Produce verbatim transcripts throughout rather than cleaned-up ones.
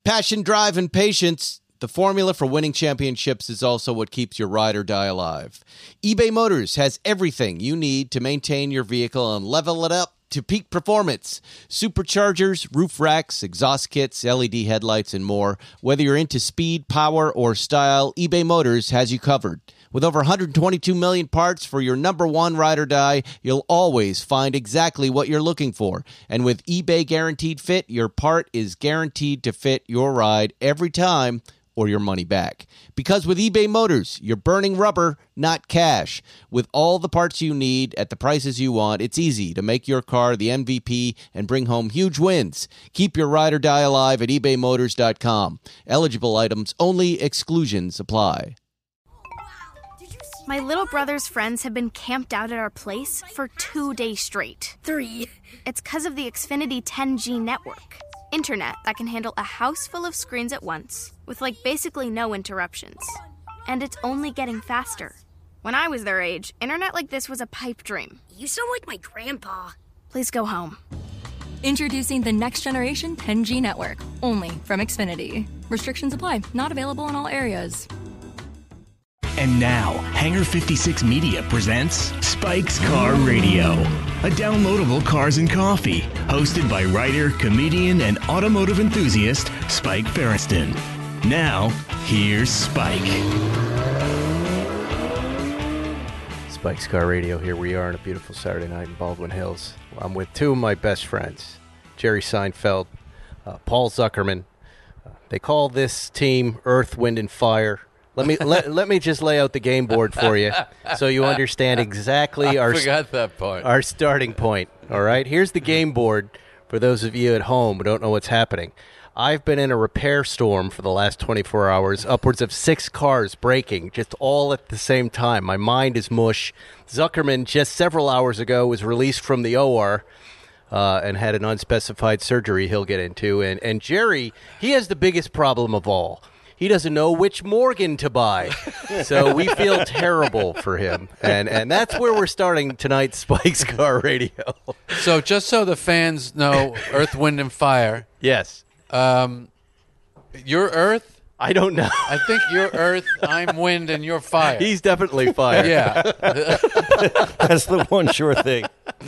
Passion, drive, and patience. The formula for winning championships is also what keeps your ride or die alive. eBay Motors has everything you need to maintain your vehicle and level it up to peak performance. Superchargers, roof racks, exhaust kits, L E D headlights, and more. Whether you're into speed, power, or style, eBay Motors has you covered. With over one hundred twenty-two million parts for your number one ride or die, you'll always find exactly what you're looking for. And with eBay Guaranteed Fit, your part is guaranteed to fit your ride every time, or your money back. Because with eBay Motors, you're burning rubber, not cash. With all the parts you need at the prices you want, it's easy to make your car the M V P and bring home huge wins. Keep your ride or die alive at ebay motors dot com. Eligible items only. Exclusions apply. My little brother's friends have been camped out at our place for two days straight. Three. It's because of the Xfinity ten G network. Internet that can handle a house full of screens at once, with like basically no interruptions. And it's only getting faster. When I was their age, internet like this was a pipe dream. You sound like my grandpa. Please go home. Introducing the next generation ten G network, only from Xfinity. Restrictions apply, not available in all areas. And now, Hangar fifty-six Media presents Spike's Car Radio, a downloadable cars and coffee, hosted by writer, comedian, and automotive enthusiast Spike Feresten. Now, here's Spike. Spike's Car Radio. Here we are on a beautiful Saturday night in Baldwin Hills. I'm with two of my best friends, Jerry Seinfeld, uh, Paul Zuckerman. Uh, they call this team Earth, Wind, and Fire. Let me let, let me just lay out the game board for you so you understand exactly I our forgot that part. our starting point. All right, here's the game board for those of you at home who don't know what's happening. I've been in a repair storm for the last twenty-four hours, upwards of six cars breaking, just all at the same time. My mind is mush. Zuckerman, just several hours ago, was released from the O R uh, and had an unspecified surgery he'll get into. And, and Jerry, he has the biggest problem of all. He doesn't know which Morgan to buy. So we feel terrible for him. And and that's where we're starting tonight's Spike's Car Radio. So just so the fans know, Earth, Wind, and Fire. Yes. Um, you're Earth? I don't know. I think you're Earth, I'm Wind, and you're Fire. He's definitely fire. Yeah. That's the one sure thing.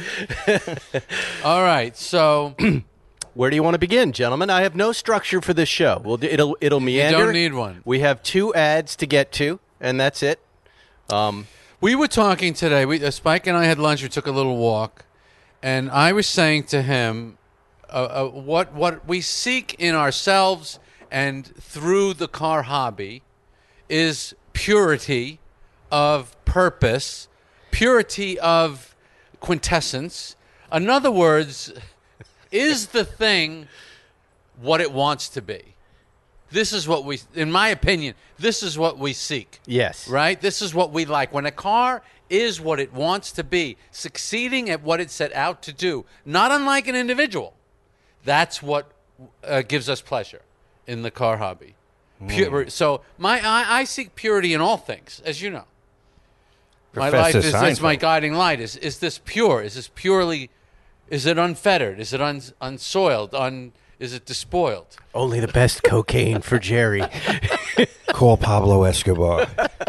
All right, so... Where do you want to begin, gentlemen? I have no structure for this show. We'll do, it'll it'll meander. You don't need one. We have two ads to get to, and that's it. Um, we were talking today. We, uh, Spike and I had lunch. We took a little walk, and I was saying to him uh, uh, what what we seek in ourselves and through the car hobby is purity of purpose, purity of quintessence. In other words, is the thing what it wants to be? This is what we, in my opinion, this is what we seek. Yes. Right? This is what we like. When a car is what it wants to be, succeeding at what it set out to do, not unlike an individual, that's what uh, gives us pleasure in the car hobby. Pure, so my I, I seek purity in all things, as you know. My Professor life is, is my guiding light. Is is this pure? Is this purely... Is it unfettered? Is it un, unsoiled? Un, is it despoiled? Only the best cocaine for Jerry. Call Pablo Escobar.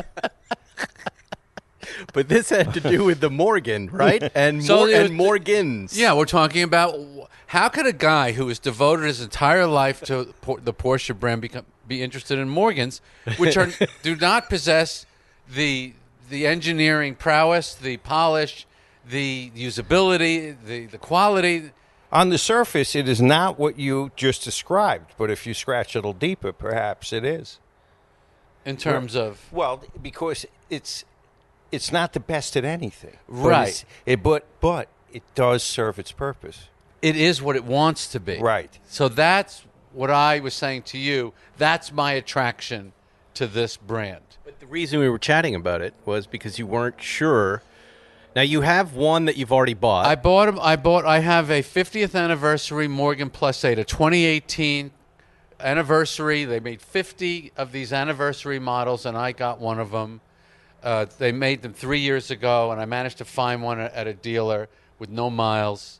But this had to do with the Morgan, right? And, So Mor- it was- and Morgans. Yeah, we're talking about how could a guy who has devoted his entire life to por- the Porsche brand become, be interested in Morgans, which are do not possess the the engineering prowess, the polish, the usability, the, the quality. On the surface, it is not what you just described, but if you scratch a little deeper, perhaps it is. In terms well, of... Well, because it's it's not the best at anything. But Right. it's- It, but, but it does serve its purpose. It is what it wants to be. Right. So that's what I was saying to you. That's my attraction to this brand. But the reason we were chatting about it was because you weren't sure. Now, you have one that you've already bought. I bought 'em- I bought. I have a fiftieth anniversary Morgan Plus eight, a twenty eighteen anniversary. They made fifty of these anniversary models, and I got one of them. Uh, they made them three years ago, and I managed to find one at a dealer with no miles.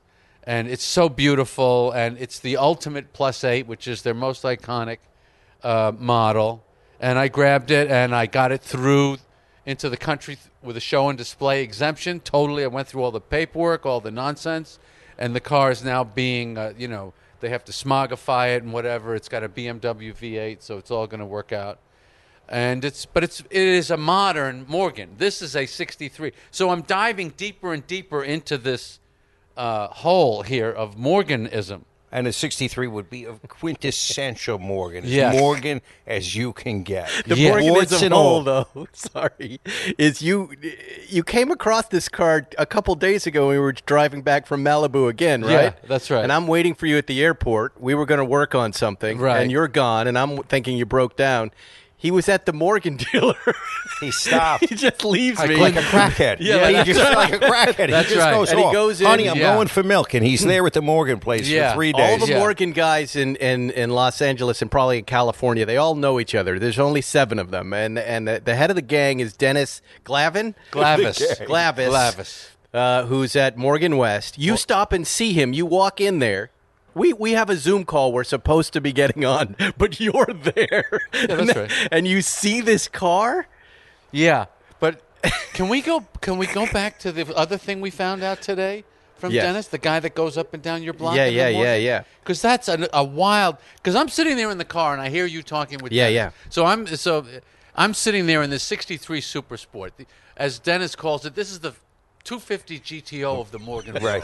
and it's so beautiful, and it's the ultimate plus eight, which is their most iconic uh, model. And I grabbed it, and I got it through into the country th- with a show and display exemption. Totally, I went through all the paperwork, all the nonsense, and the car is now being, uh, you know, they have to smogify it and whatever. It's got a B M W V eight, so it's all going to work out. And it's, but it's, it is a modern Morgan. This is a sixty-three. So I'm diving deeper and deeper into this uh, hole here of Morganism. And a sixty-three would be a quintessential Morgan. As Yes. Morgan as you can get. The Yeah. Warts Morganism and hole, all. though, sorry, is you you came across this car a couple days ago when we were driving back from Malibu again, right? Yeah, that's right. And I'm waiting for you at the airport. We were going to work on something, Right. and you're gone, and I'm thinking you broke down. He was at the Morgan dealer. He stopped. He just leaves Like, me. like a crackhead. Yeah, he that's just right. like a crackhead. That's he just right. goes And he off. goes in- Honey, I'm Yeah. going for milk, and he's there at the Morgan place Yeah. for three All days. the Yeah. Morgan guys in, in, in Los Angeles and probably in California, they all know each other. There's only seven of them. And and the, the head of the gang is Dennis Glavin. Glavis. Glavis. Glavis. Uh, who's at Morgan West. You stop and see him. You walk in there. We we have a Zoom call we're supposed to be getting on, but you're there. Yeah, that's and, right. And you see this car? Yeah, but can we go? Can we go back to the other thing we found out today from Yes. Dennis, the guy that goes up and down your block? Yeah, yeah, yeah, yeah. Because that's a, a wild. Because I'm sitting there in the car and I hear you talking with. Yeah, Dennis. yeah. So I'm so I'm sitting there in the sixty-three Super Sport, The- as Dennis calls it. This is the two fifty G T O of the Morgan. Right.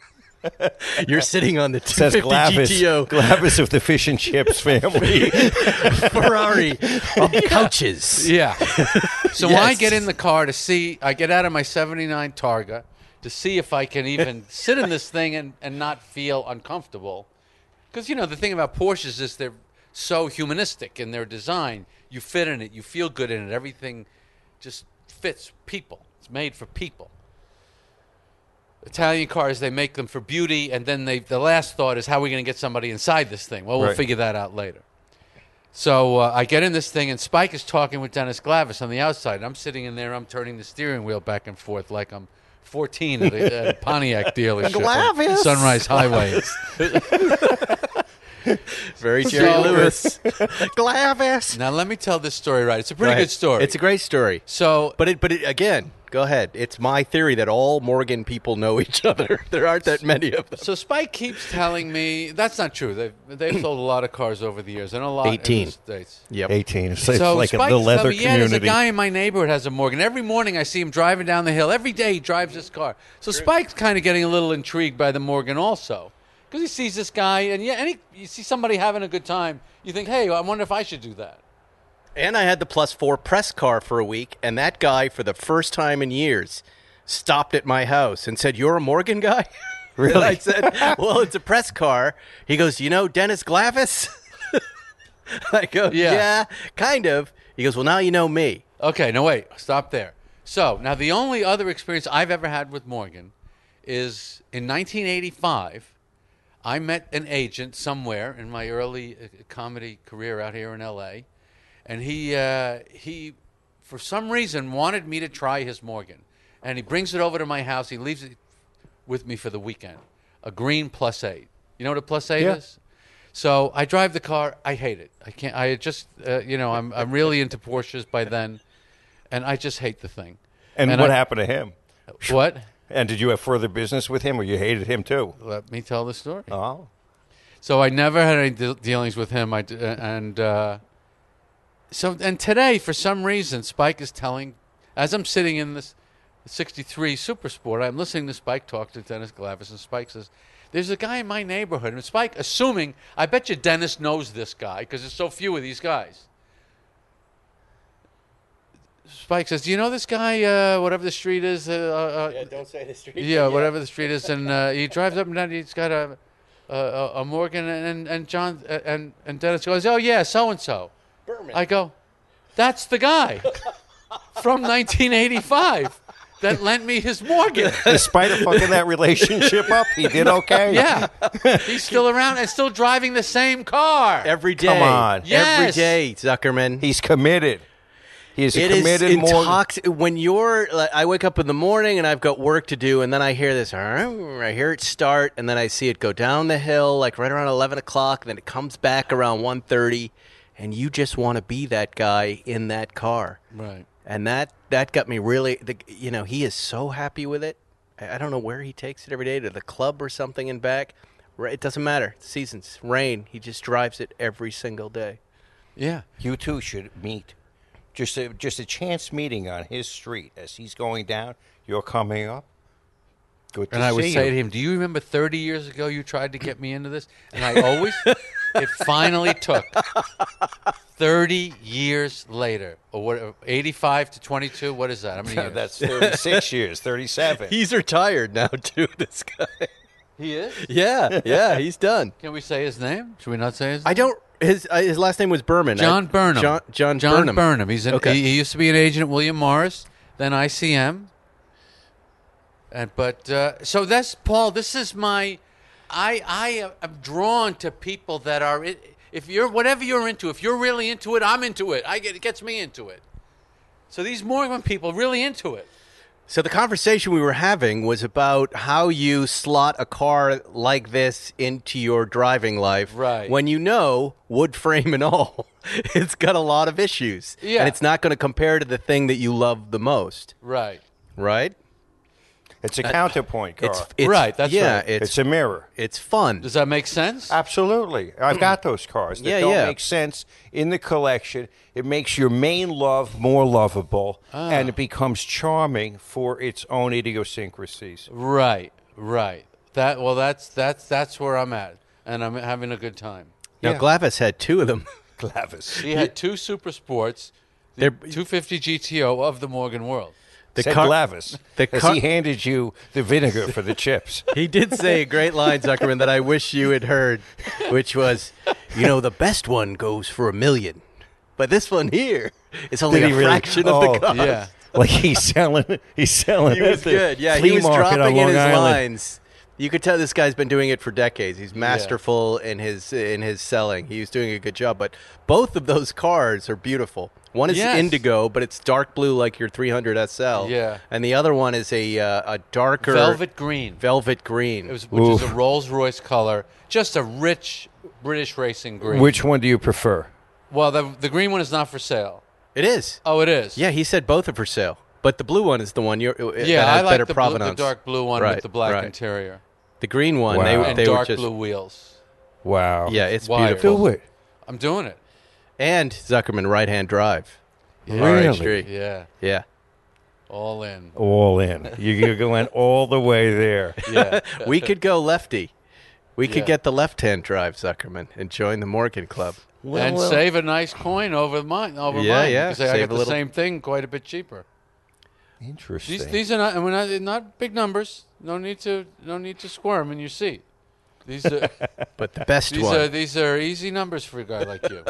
You're sitting on the Says two fifty Glavis. G T O Glavis of the Fish and Chips family. Ferrari of couches. Yeah. So Yes. I get in the car to see. I get out of my seventy-nine Targa to see if I can even sit in this thing and, and not feel uncomfortable. Because, you know, the thing about Porsches is they're so humanistic in their design. You fit in it. You feel good in it. Everything just fits people. It's made for people. Italian cars, they make them for beauty, and then they the last thought is, how are we going to get somebody inside this thing? Well, we'll Right. figure that out later. So uh, I get in this thing, and Spike is talking with Dennis Glavis on the outside. And I'm sitting in there, I'm turning the steering wheel back and forth like I'm fourteen at a, at a Pontiac dealership. on Glavis. Sunrise Highway. Very Jerry So- Lewis. Glavis. Now, let me tell this story right. It's a pretty Go ahead. good story. It's a great story. So, But it, but it, again, go ahead. It's my theory that all Morgan people know each other. There aren't that many of them. so Spike keeps telling me that's not true. They've they've sold a lot of cars over the years, and a lot eighteen. in the States. Yep. eighteen. It's, it's So like Spike the leather told me, yeah, there's a community. guy in my neighborhood has a Morgan. Every morning I see him driving down the hill. Every day he drives this car. So Spike's kind of getting a little intrigued by the Morgan also. Because he sees this guy, and yeah, and he, you see somebody having a good time. You think, hey, I wonder if I should do that. And I had the plus four press car for a week, and that guy, for the first time in years, stopped at my house and said, "You're a Morgan guy?" Really? And I said, "Well, it's a press car." He goes, "You know Dennis Glavis?" I go, Yeah. yeah, kind of." He goes, "Well, now you know me." Okay, no, wait, stop there. So now the only other experience I've ever had with Morgan is in nineteen eighty-five. I met an agent somewhere in my early uh, comedy career out here in L A, and he uh, he, for some reason, wanted me to try his Morgan, and he brings it over to my house. He leaves it with me for the weekend, a green plus eight. You know what a plus eight Yeah. is? So I drive the car. I hate it. I can't. I just uh, you know I'm I'm really into Porsches by then, and I just hate the thing. and, and what I- happened to him? What? And did you have further business with him, or you hated him too? Let me tell the story. Oh. So I never had any de- dealings with him. I d- uh, and uh, so and today, for some reason, Spike is telling, as I'm sitting in this sixty-three Super Sport, I'm listening to Spike talk to Dennis Glavis, and Spike says, "There's a guy in my neighborhood." And Spike, assuming, I bet you Dennis knows this guy because there's so few of these guys. Spike says, "Do you know this guy? Uh, whatever the street is." Uh, uh, don't say the street. yeah, whatever the street is, and uh, he drives up and down. He's got a a, a Morgan, and and John and and Dennis goes, "Oh yeah, so and so." I go, "That's the guy from nineteen eighty-five that lent me his Morgan." Despite of fucking that relationship up, he did okay. Yeah, he's still around and still driving the same car. Every day. Come on. Every Yes. day, Zuckerman. He's committed. He's a It is committed more. intox- when you're like, I wake up in the morning and I've got work to do, and then I hear this, I hear it start, and then I see it go down the hill like right around eleven o'clock, and then it comes back around one thirty, and you just want to be that guy in that car. Right. And that that got me really, the, you know, he is so happy with it. I I don't know where he takes it every day, to the club or something and back. Right, it doesn't matter. Seasons, rain, he just drives it every single day. Yeah. You two should meet. Just a, just a chance meeting on his street as he's going down. You're coming up. Good to And I would see say you. to him, do you remember thirty years ago you tried to get me into this? And I always, it finally took thirty years later, or what, eighty-five to twenty-two? What is that? How many years? That's thirty-six years, thirty-seven. He's retired now, too, this guy. He is? Yeah, yeah, he's done. Can we say his name? Should we not say his name? I don't. His uh, his last name was Berman. John I, Burnham. John John, John Burnham. Burnham. He's an, Okay. he, he used to be an agent at William Morris, then I C M. And but uh, so that's Paul. This is my. I I am drawn to people that are. If you're whatever you're into, if you're really into it, I'm into it. I get it gets me into it. So these Morgan people really into it. So the conversation we were having was about how you slot a car like this into your driving life, Right. when you know, wood frame and all, it's got a lot of issues, Yeah. and it's not going to compare to the thing that you love the most, Right. right? It's a counterpoint car. It's, It's, it's Right, that's yeah, right. It's a mirror. it's fun. Does that make sense? Absolutely. I've got those cars that Yeah, don't yeah. make sense in the collection. It makes your main love more lovable, Ah. and it becomes charming for its own idiosyncrasies. Right. Right. That well. That's that's that's where I'm at, and I'm having a good time. Now Yeah. Glavis had two of them. Glavis. He had two Super Sports, the two fifty G T O of the Morgan world. The Said car- Glavis, the as car- he handed you the vinegar for the chips. He did say a great line, Zuckerman, that I wish you had heard, which was, you know, the best one goes for a million, but this one here is only Did a he really? fraction of Oh. the cost. Yeah. Like he's selling, he's selling. He was at the good. Yeah, flea he was market on dropping in Long his Island. lines. You could tell this guy's been doing it for decades. He's masterful in his in his selling. He was doing a good job. But both of those cars are beautiful. One is Yes. indigo, but it's dark blue like your three hundred S L. Yeah. And the other one is a uh, a darker Velvet green. velvet green. It was, which is a Rolls Royce color, just a rich British racing green. Which one do you prefer? Well, the the green one is not for sale. It is. Oh, it is. Yeah, he said both are for sale. But the blue one is the one you're, uh, Yeah, that has I like better the, blue, the provenance. dark blue one Right, with the black right. interior The green one, Wow. they, and they dark were just blue wheels. Wow. yeah, it's Wired. beautiful. Do it. I'm doing it. And Zuckerman right-hand drive. Really? R H three. Yeah, Yeah. all in. All in. You're going all the way there. Yeah, We could go lefty. We could Yeah. get the left-hand drive, Zuckerman, and join the Morgan Club. and well. save a nice coin over mine. Over Yeah, mine. yeah, Because I save get a the little. same thing quite a bit cheaper. Interesting. These these are not. and we're not not big numbers. No need to no need to squirm in your seat. These are But the best these one. are these are easy numbers for a guy like you.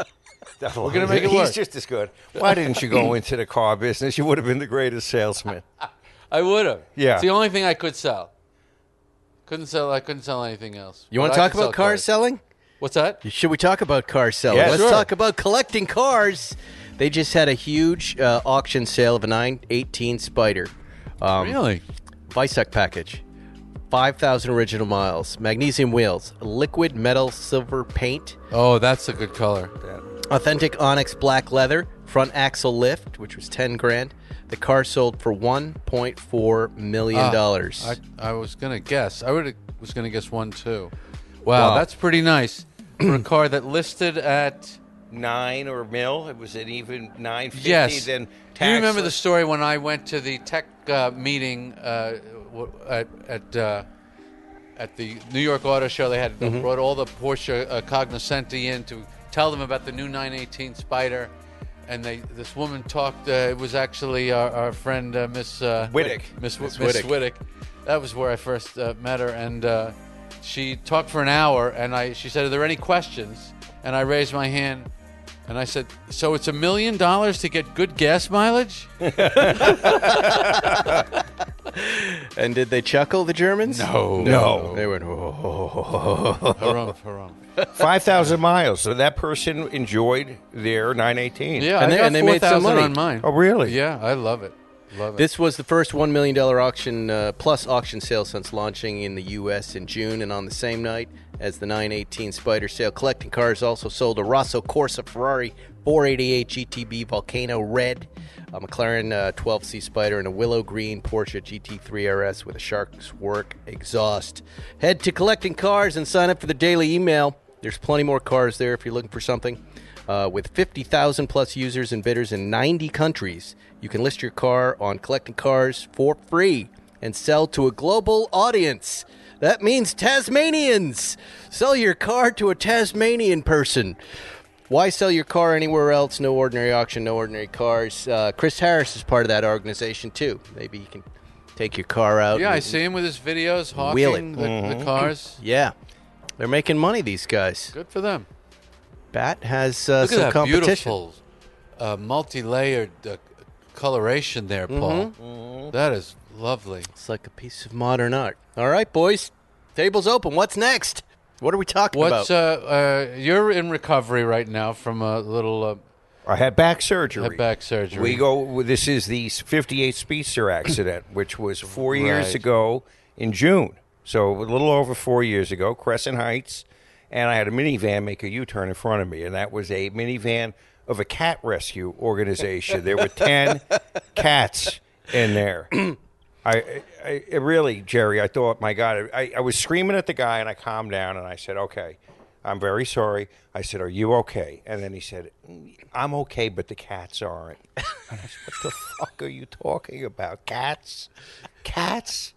We're gonna make it He's work. just as good. Why didn't you go into the car business? You would have been the greatest salesman. I would have. Yeah. It's the only thing I could sell. Couldn't sell. I couldn't sell anything else. you want But to I talk could about sell car cars. selling? What's that? Should we talk about car selling? Yeah, Let's sure. talk about collecting cars. They just had a huge uh, auction sale of a nine eighteen Spider. Um, Really? Vicec package. five thousand original miles. Magnesium wheels. Liquid metal silver paint. Oh, that's a good color. Authentic Onyx black leather. Front axle lift, which was ten grand. The car sold for one point four million dollars. Ah, I, I was gonna guess. I would was gonna guess one too. Wow, Wow. that's pretty nice for a car that listed at. Nine or mil. It was an even nine fifty. Yes. Then Do you remember the taxless. story when I went to the tech uh, meeting uh, w- at at, uh, at the New York Auto Show? They had Mm-hmm. brought all the Porsche uh, Cognoscenti in to tell them about the new nine eighteen Spider, and they this woman talked. Uh, it was actually our, our friend uh, Miss uh, Wittick. Miss, Miss Miss Wittick. Wittick. That was where I first uh, met her, and uh, she talked for an hour. And I she said, "Are there any questions?" And I raised my hand. And I said, so it's a million dollars to get good gas mileage? And did they chuckle, the Germans? No. No. They went, oh. Harumph, harumph. five thousand miles. So that person enjoyed their nine eighteen. Yeah, And I they- got and they made some four thousand money. on mine. Oh, really? Yeah, I love it. Love it. This was the first one million dollars auction uh, plus auction sale since launching in the U S in June, and on the same night as the nine eighteen Spider sale, Collecting Cars also sold a Rosso Corsa Ferrari four eighty-eight G T B Volcano Red, a McLaren uh, twelve C Spider, and a Willow Green Porsche G T three R S with a Shark's Work exhaust. Head to Collecting Cars and sign up for the daily email. There's plenty more cars there if you're looking for something. Uh, with fifty thousand plus users and bidders in ninety countries, you can list your car on Collecting Cars for free and sell to a global audience. That means Tasmanians. Sell your car to a Tasmanian person. Why sell your car anywhere else? No ordinary auction, no ordinary cars. Uh, Chris Harris is part of that organization, too. Maybe you can take your car out. yeah, I and- see him with his videos Wheel hawking it. the, Mm-hmm. the cars. Yeah. They're making money, these guys. Good for them. Bat has uh, Look some at that competition. beautiful, uh, multi-layered uh, coloration there, Paul. Mm-hmm. That is lovely. It's like a piece of modern art. All right, boys. Table's open. What's next? What are we talking What's about? uh, uh, you're in recovery right now from a little uh, I had back surgery. Had back surgery. We go. This is the fifty-eight Speedster accident, which was four years Right. ago in June. So a little over four years ago, Crescent Heights, and I had a minivan make a U-turn in front of me, and that was a minivan of a cat rescue organization. There were ten cats in there. I, I, I really, Jerry, I thought, my God, I, I was screaming at the guy, and I calmed down, and I said, okay, I'm very sorry. I said, are you okay? And then he said, I'm okay, but the cats aren't. And I said, what the fuck are you talking about? Cats? Cats?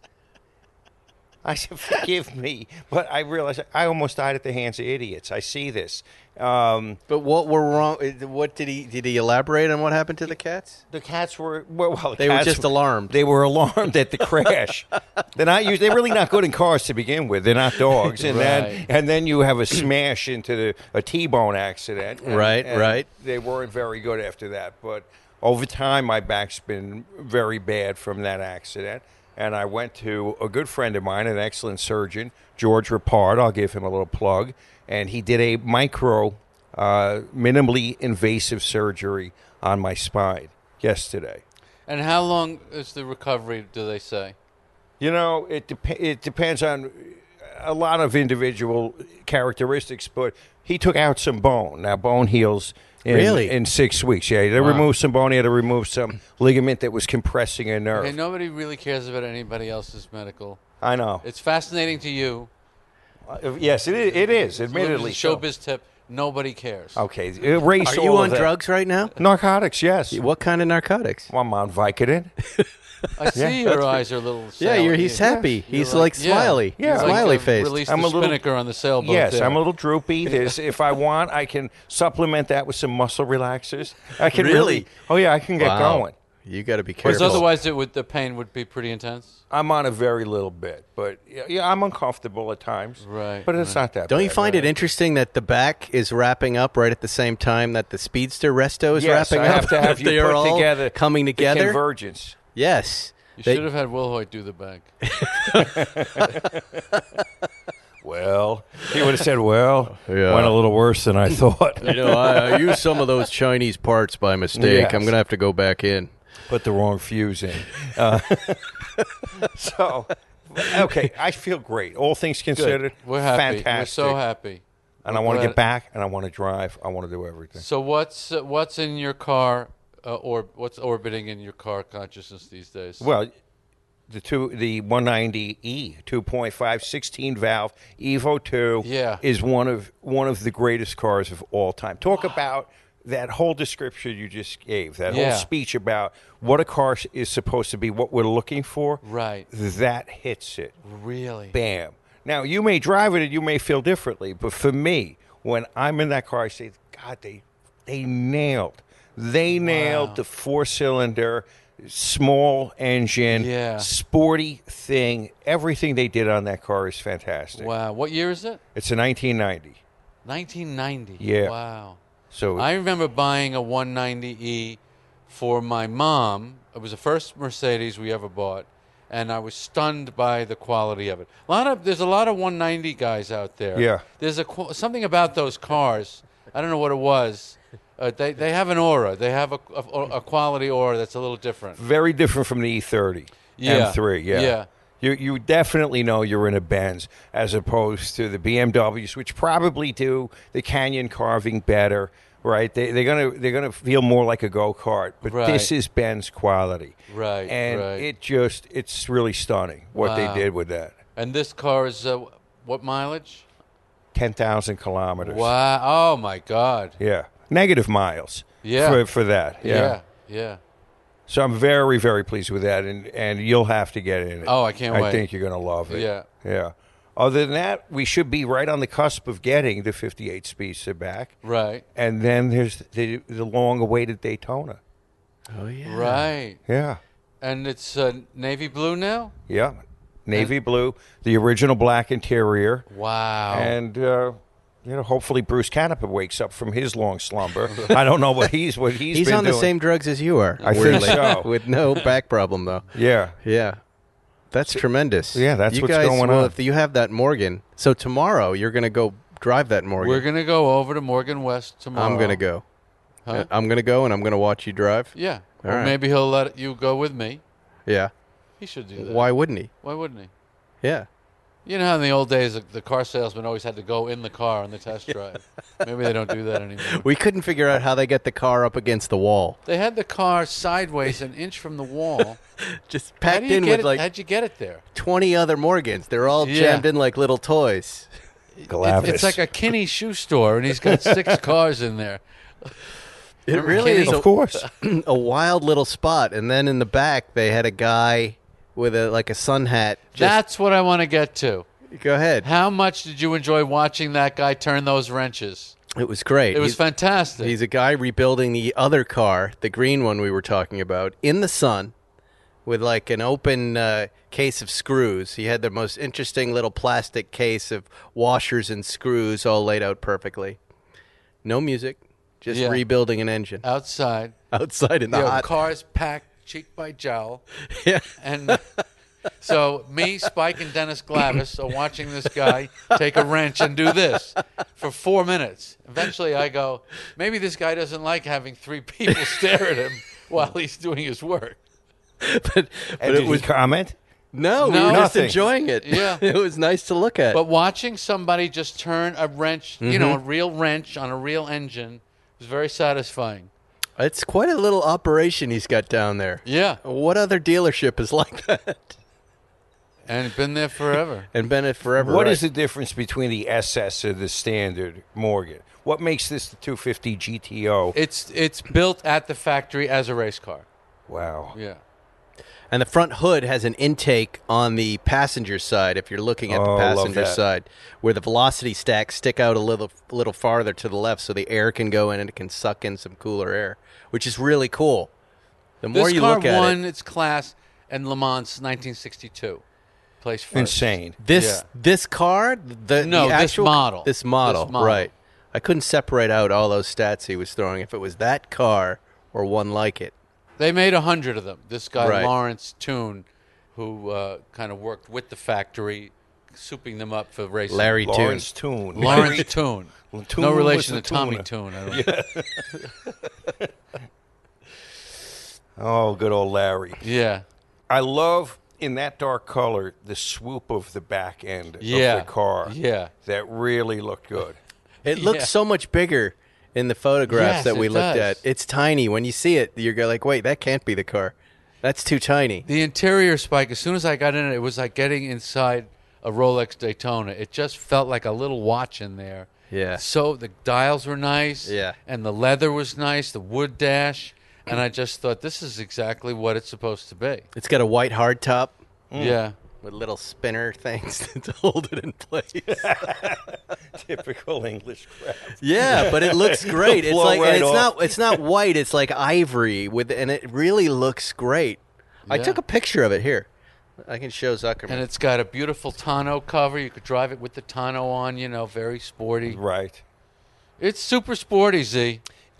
I said, forgive me. But I realized I almost died at the hands of idiots. I see this. Um, But what were wrong? What did he did he elaborate on what happened to the cats? the cats were, well, well the They were cats just alarmed. They were alarmed at the crash. They're not used, they're really not good in cars to begin with. They're not dogs. And Right. then and then you have a smash into the, a T-bone accident. And- Right, and right. They weren't very good after that. But over time, my back's been very bad from that accident. And I went to a good friend of mine, an excellent surgeon, George Rapard. I'll give him a little plug. And he did a micro, uh, minimally invasive surgery on my spine yesterday. And how long is the recovery, do they say? You know, it dep- it depends on a lot of individual characteristics, but he took out some bone. Now, bone heals in, Really? in six weeks. Yeah, he had to Wow. remove some bone. He had to remove some ligament that was compressing a nerve. Okay, nobody really cares about anybody else's medical. I know. It's fascinating to you. Uh, yes, it is. It is admittedly. so. Showbiz tip. Nobody cares. Okay, erase Are all you of on that. drugs right now? Narcotics, yes. What kind of narcotics? Well, I'm on Vicodin. I see your eyes are a little. Yeah, you're, he's sour. happy. You're He's like, yeah. smiley. Yeah. He's Like, smiley uh, faced. Release I'm the a little- spinnaker on the sailboat. Yes, there. I'm a little droopy. There's, if I want, I can supplement that with some muscle relaxers. I can Really? really. Oh yeah, I can get Wow. going. You got to be Because careful. otherwise, it would the pain would be pretty intense. I'm on a very little bit, but yeah, yeah I'm uncomfortable at times. Right, But it's not that. Don't you bad, find right? it interesting that the back is wrapping up right at the same time that the Speedster Resto is Yes, wrapping I up? have to have you they are put all together coming the together. convergence. Yes. You They- should have had Will Hoyt do the back. Well, he would have said, "Well, Yeah. went a little worse than I thought." You know, I, I used some of those Chinese parts by mistake. Yes. I'm going to have to go back in. Put the wrong fuse in. Uh, so, okay, I feel great. All things considered, We're happy. fantastic. We're so happy. And I We're want to glad- get back, and I want to drive. I want to do everything. So what's uh, what's in your car, uh, or what's orbiting in your car consciousness these days? Well, the two, the one ninety E two point five sixteen valve Evo two Yeah. is one of one of the greatest cars of all time. Talk about that whole description you just gave, that Yeah. whole speech about what a car is supposed to be, what we're looking for. Right. That hits it. Really? Bam. Now, you may drive it and you may feel differently, but for me, when I'm in that car, I say, God, they they nailed. They nailed the four-cylinder, small engine, Yeah. sporty thing. Everything they did on that car is fantastic. Wow. What year is it? It's a nineteen ninety. nineteen ninety. Yeah. Wow. So I remember buying a one ninety E for my mom. It was the first Mercedes we ever bought, and I was stunned by the quality of it. A lot of there's a lot of one ninety guys out there. Yeah. There's a qu- something about those cars. I don't know what it was. Uh, they they have an aura. They have a, a, a quality aura that's a little different. Very different from the E thirty Yeah. M three. Yeah. Yeah. You you definitely know you're in a Benz as opposed to the B M Ws, which probably do the canyon carving better, right? They they're gonna they're gonna feel more like a go kart, but Right. this is Benz quality, Right, And right. it just it's really stunning what Wow. they did with that. And this car is uh, what mileage? Ten thousand kilometers. Wow! Oh my God! Yeah, negative miles. Yeah. for for that. Yeah. Yeah, yeah. So I'm very very pleased with that, and and you'll have to get in it. Oh, I can't I wait. think you're gonna love it. Yeah. yeah. Other than that, we should be right on the cusp of getting the fifty-eight Speedster back. Right, And then there's the, the long-awaited Daytona. Oh yeah. right. Yeah, And it's uh, navy blue now. yeah. Navy blue, the original black interior, Wow! and uh, you know, hopefully Bruce Canepa wakes up from his long slumber. I don't know what he's what he's He's been on the doing. same drugs as you are. I think weirdly, so. with no back problem though. Yeah, Yeah. That's tremendous. yeah, that's you what's guys, going well, on. If you have that Morgan, so tomorrow you're going to go drive that Morgan. We're gonna go over to Morgan West tomorrow. I'm going to go. Huh? I'm going to go and I'm going to watch you drive. Yeah. All or right. maybe he'll let you go with me. Yeah. He should do that. Why wouldn't he? Why wouldn't he? Yeah. You know how in the old days the, the car salesman always had to go in the car on the test drive. Maybe they don't do that anymore. We couldn't figure out how they get the car up against the wall. They had the car sideways an inch from the wall. Just How packed do you in get with it? like How'd you get it there? twenty other Morgans. They're all Yeah. jammed in like little toys. Glavis. It's, it's like a Kinney shoe store, and he's got six cars in there. It Remember really Kenny? is of a, course. a wild little spot. And then in the back, they had a guy with a like a sun hat. Just, That's what I want to get to. go ahead. How much did you enjoy watching that guy turn those wrenches? It was great. It was He's- fantastic. He's a guy rebuilding the other car, the green one we were talking about, in the sun with like an open uh, case of screws. He had the most interesting little plastic case of washers and screws all laid out perfectly. No music, just Yeah. rebuilding an engine outside. outside in the You know, hot. cars packed cheek by jowl. Yeah. And so me, Spike, and Dennis Glavis are watching this guy take a wrench and do this for four minutes. Eventually I go, maybe this guy doesn't like having three people stare at him while he's doing his work. but but And it did was he comment? no, we No. were just Nothing. enjoying it. Yeah. It was nice to look at. But watching somebody just turn a wrench, you know, a real wrench on a real engine was very satisfying. It's quite a little operation he's got down there. Yeah. What other dealership is like that? And been there forever. And been it forever. What right? is the difference between the S S and the standard Morgan? What makes this the two fifty G T O? It's it's built at the factory as a race car. Wow. Yeah. And the front hood has an intake on the passenger side, if you're looking at Oh, the love passenger that. side, where the velocity stacks stick out a little little farther to the left so the air can go in and it can suck in some cooler air, which is really cool. The more This you car look at won it, its class in Le Mans nineteen sixty-two. Placed first. Insane. this Yeah. this car, the, No, the this actual, model. this model, This model. right. I couldn't separate out all those stats he was throwing, if it was that car or one like it. They made a hundred of them. This guy Right. Lawrence Toon, who uh, kind of worked with the factory, souping them up for racing. Larry Toon. Lawrence Toon. Lawrence Toon. Toon No was relation the to Tommy tuna. Toon. I don't Oh, good old Larry. yeah. I love in that dark color the swoop of the back end Yeah. of the car. Yeah. That really looked good. It looks Yeah. so much bigger in the photographs Yes, that we it looked does. at. It's tiny. When you see it, you're go like, wait, that can't be the car. That's too tiny. The interior, Spike, as soon as I got in it, it was like getting inside a Rolex Daytona. It just felt like a little watch in there. Yeah. So the dials were nice. Yeah. And the leather was nice, the wood dash. And I just thought, this is exactly what it's supposed to be. It's got a white hardtop Yeah. with little spinner things to hold it in place. Typical English crap. Yeah, but it looks great. It's Blow like and right it's off. not it's not white, it's like ivory with and it really looks great. I Yeah. took a picture of it here. I can show Zuckerman. And it's got a beautiful tonneau cover. You could drive it with the tonneau on, you know, very sporty. Right. It's super sporty, Z.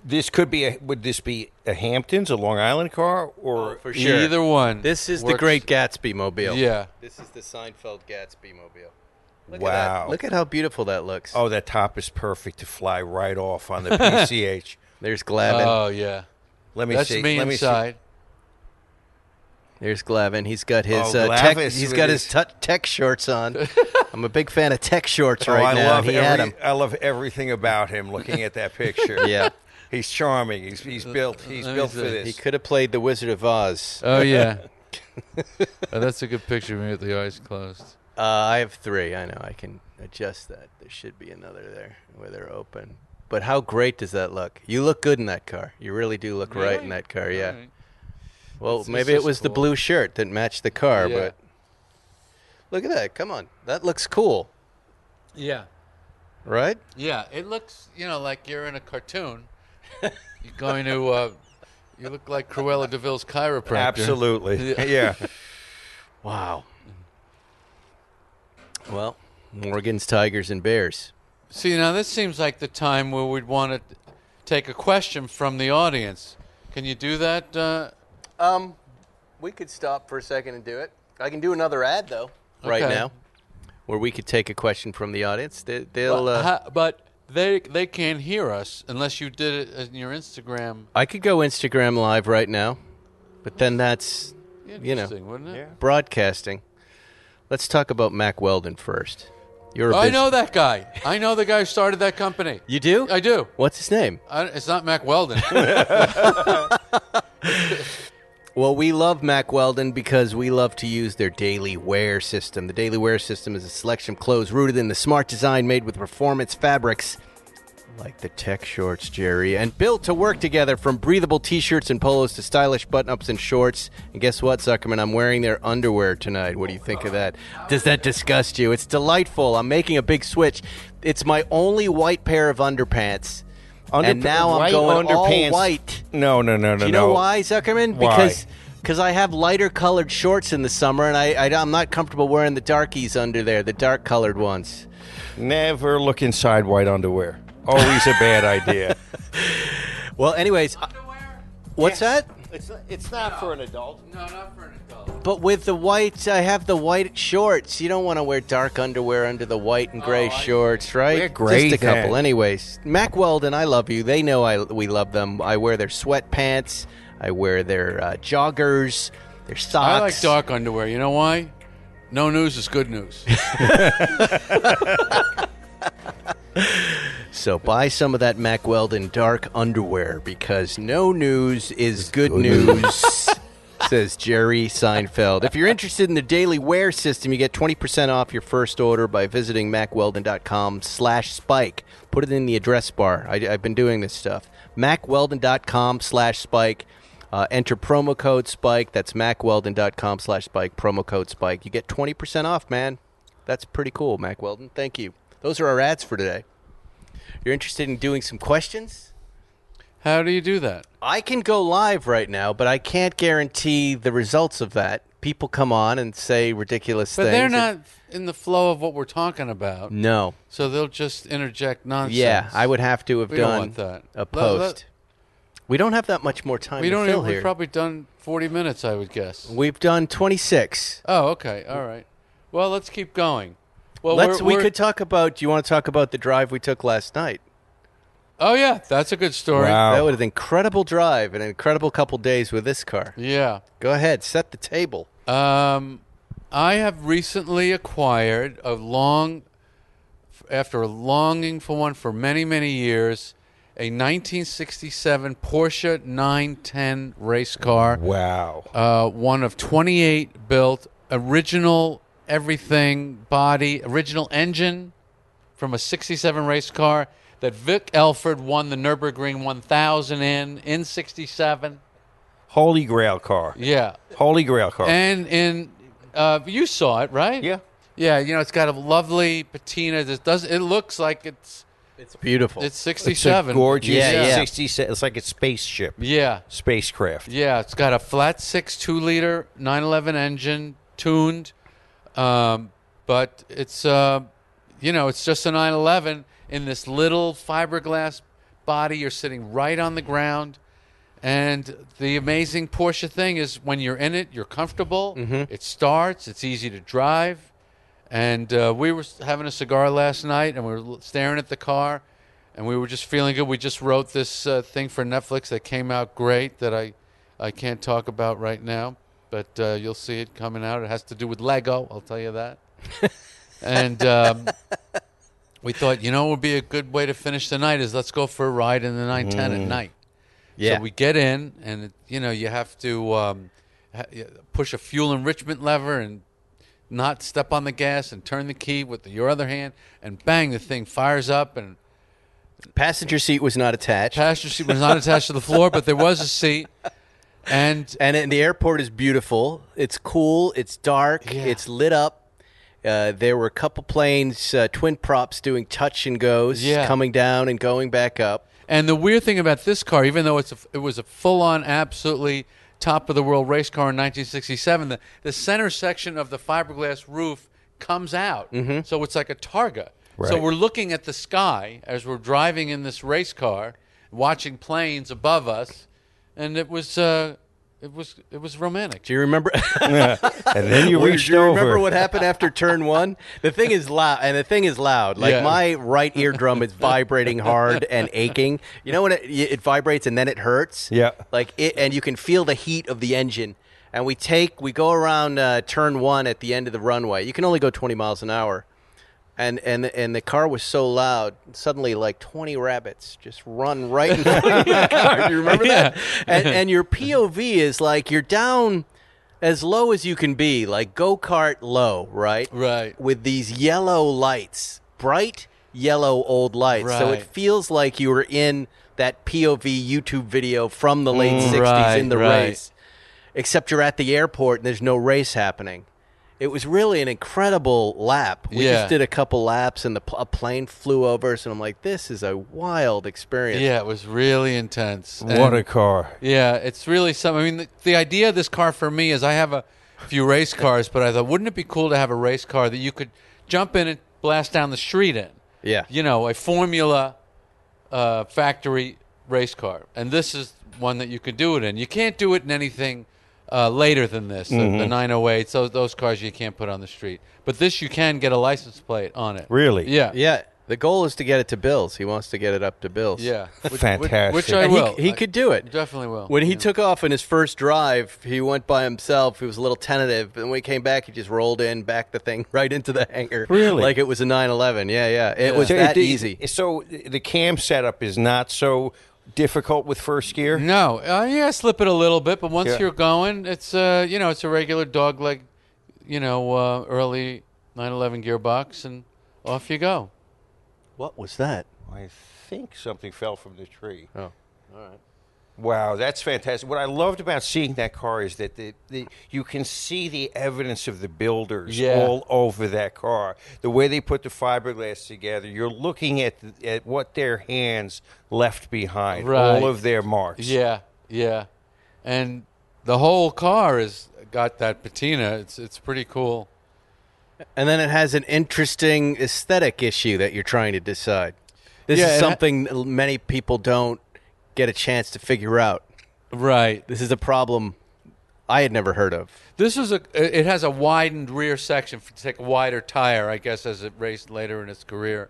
This could be a. Would this be a Hamptons, a Long Island car, or For sure. Either one. This is the works. Great Gatsby mobile. Yeah. This is the Seinfeld Gatsby mobile. Look Wow. At that. Look at how beautiful that looks. oh, that top is perfect to fly right off on the P C H. There's Glavin. Oh, yeah. Let me That's see. me Let me inside. There's Glavin. He's got his Oh, uh, tech. Glavis He's with got his his- tu- tech shorts on. I'm a big fan of tech shorts See. Oh, right I now. love he every, had 'em. I love everything about him. Looking at that picture. Yeah. He's charming. He's he's built. He's Let me built for see. this. He could have played the Wizard of Oz. Oh, yeah. Oh, that's a good picture of me with the eyes closed. Uh, I have three. I know. I can adjust that. There should be another there where they're open. But how great does that look? You look good in that car. You really do look right in that car. Yeah. Right. Well, It's- maybe it's it was just the cool. blue shirt that matched the car, Yeah. but look at that. Come on. That looks cool, Yeah. right? Yeah, it looks, you know, like you're in a cartoon. You're going to, uh, you look like Cruella de Vil's chiropractor. Absolutely. Yeah. Yeah. Wow. Well, Morgan's Tigers and Bears. See, now this seems like the time where we'd want to take a question from the audience. Can you do that? Uh, Um, we could stop for a second and do it. I can do another ad though, right Okay. now, where we could take a question from the audience. They, they'll. but, Uh, ha- but they they can't hear us unless you did it in your Instagram. I could go Instagram live right now, but then that's you know Interesting, wouldn't it? Yeah. broadcasting. Let's talk about Mack Weldon first. You're a I bus- know that guy. I know the guy who started that company. You do? I do. What's his name? I, it's not Mack Weldon. Well, we love Mack Weldon because we love to use their daily wear system. The daily wear system is a selection of clothes rooted in the smart design made with performance fabrics, like the tech shorts, Jerry, and built to work together from breathable t-shirts and polos to stylish button-ups and shorts. And guess what, Zuckerman? I'm wearing their underwear tonight. What do you think of that? Does that disgust you? It's delightful. I'm making a big switch. It's my only white pair of underpants. and Underpa- now I'm white going all underpants. white. No, no, no, no, Do you know no. why, Zuckerman? Why? Because because I have lighter colored shorts in the summer, and I, I I'm not comfortable wearing the darkies under there, the dark colored ones. Never look inside white underwear. Always a bad idea. Well, anyways, uh, what's that? It's not, it's not for an adult. No, not for an adult. But with the white, I have the white shorts. You don't want to wear dark underwear under the white and gray Oh, I- shorts, right? Wear gray Just a couple, then. anyways. Mack Weldon, I love you. They know I we love them. I wear their sweatpants. I wear their uh, joggers, their socks. I like dark underwear. You know why? No news is good news. So buy some of that Mack Weldon dark underwear because no news is good, news, says Jerry Seinfeld. If you're interested in the daily wear system, you get twenty percent off your first order by visiting mackweldon.com slash spike. Put it in the address bar. I, I've been doing this stuff. mackweldon.com slash spike. Uh, enter promo code spike. That's mackweldon.com slash spike. Promo code spike. You get twenty percent off, man. That's pretty cool, Mack Weldon. Thank you. Those are our ads for today. You're interested in doing some questions? How do you do that? I can go live right now, but I can't guarantee the results of that. People come on and say ridiculous But things. they're and- not in the flow of what we're talking about. No. So they'll just interject nonsense. Yeah, I would have to have We don't done want that. a Let- post. let- we don't have that much more time We to don't fill even, here. we've probably done forty minutes, I would guess. We've done twenty-six. Oh, okay. All right. Well, let's keep going. Well, Let's. we're, we we're- could talk about. Do you want to talk about the drive we took last night? Oh, yeah. That's a good story. Wow. That was an incredible drive, an incredible couple days with this car. Yeah. Go ahead, set the table. Um, I have recently acquired a long, after longing for one for many, many years, a nineteen sixty-seven Porsche nine ten race car. Wow. Uh, one of twenty-eight built, original everything, body, original engine from a sixty-seven race car that Vic Elford won the Nürburgring one thousand in, in sixty-seven. Holy Grail car. Yeah. Holy Grail car. And in, uh, you saw it, right? yeah. Yeah, you know, it's got a lovely patina. It does. It looks like it's It's beautiful. it's It's sixty-seven. a gorgeous Yeah, yeah. sixty-seven. It's like a spaceship. Yeah, Spacecraft. yeah. It's got a flat six two liter nine eleven engine, tuned, um, but it's uh, you know, it's just a nine eleven in this little fiberglass body. You're sitting right on the ground. And the amazing Porsche thing is when you're in it, you're comfortable. Mm-hmm. It starts. It's easy to drive. And uh, we were having a cigar last night, and we were staring at the car, and we were just feeling good. We just wrote this uh, thing for Netflix that came out great that I, I can't talk about right now, but uh, you'll see it coming out. It has to do with Lego, I'll tell you that. And um, we thought, you know, what would be a good way to finish the night is let's go for a ride in the nine ten mm. at night. Yeah. So we get in, and, it, you know, you have to um, ha- push a fuel enrichment lever and not step on the gas and turn the key with the, your other hand, and bang, the thing fires up. And passenger seat was not attached. Passenger seat was not attached to the floor, but there was a seat. And and, and the airport is beautiful. It's cool. It's dark. Yeah. It's lit up. Uh, there were a couple planes, uh, twin props, doing touch and goes, Yeah. coming down and going back up. And the weird thing about this car, even though it's a, it was a full-on, absolutely top-of-the-world race car in nineteen sixty-seven, the, the center section of the fiberglass roof comes out. Mm-hmm. So it's like a Targa. Right. So we're looking at the sky as we're driving in this race car, watching planes above us, and it was uh, it was it was romantic. Do you remember? And then you Well, reached do you over. remember what happened after turn one? The thing is loud, and the thing is loud. Like Yeah. my right eardrum is vibrating hard and aching. You know when it, it vibrates and then it hurts? Yeah. Like it, and you can feel the heat of the engine. And we take, we go around uh, turn one at the end of the runway. You can only go twenty miles an hour. And and and the car was so loud, suddenly like twenty rabbits just run right in front of the car. Do you remember that? And, and your P O V is like you're down as low as you can be, like go-kart low, right? Right. With these yellow lights, bright yellow old lights. So Right. it feels like you were in that P O V YouTube video from the late sixties right, in the right. race. Except you're at the airport and there's no race happening. It was really an incredible lap. We Yeah. just did a couple laps, and the pl- a plane flew over us, and I'm like, this is a wild experience. Yeah, it was really intense. What And- a car. Yeah, it's really something. I mean, the, the idea of this car for me is I have a few race cars, but I thought, wouldn't it be cool to have a race car that you could jump in and blast down the street in? Yeah. You know, a Formula uh, factory race car. And this is one that you could do it in. You can't do it in anything uh, later than this, the, the nine oh eights, those, those cars you can't put on the street. But this you can get a license plate on it. Really? Yeah. Yeah. The goal is to get it to Bill's. He wants to get it up to Bill's. Yeah. Which, Fantastic. Which, which I And will. he, he I could do it. Definitely will. When he Yeah. took off in his first drive, he went by himself. He was a little tentative. And when he came back, he just rolled in, backed the thing right into the hangar. Really? Like it was a nine eleven. Yeah, yeah. It Yeah. was So that the- easy. So the cam setup is not so difficult with first gear? No, uh, yeah, slip it a little bit, but once Yeah. you're going, it's uh, you know, it's a regular dog leg, you know, uh, early nine eleven gearbox, and off you go. What was that? I think something fell from the tree. Oh, all right. Wow, that's fantastic. What I loved about seeing that car is that the, the you can see the evidence of the builders Yeah. all over that car. The way they put the fiberglass together, you're looking at at what their hands left behind, Right. all of their marks. Yeah, yeah, and the whole car has got that patina. It's it's pretty cool. And then it has an interesting aesthetic issue that you're trying to decide. This Yeah, is it ha- something many people don't get a chance to figure out. Right. This is a problem I had never heard of. This is a. It has a widened rear section to take a wider tire, I guess, as it raced later in its career,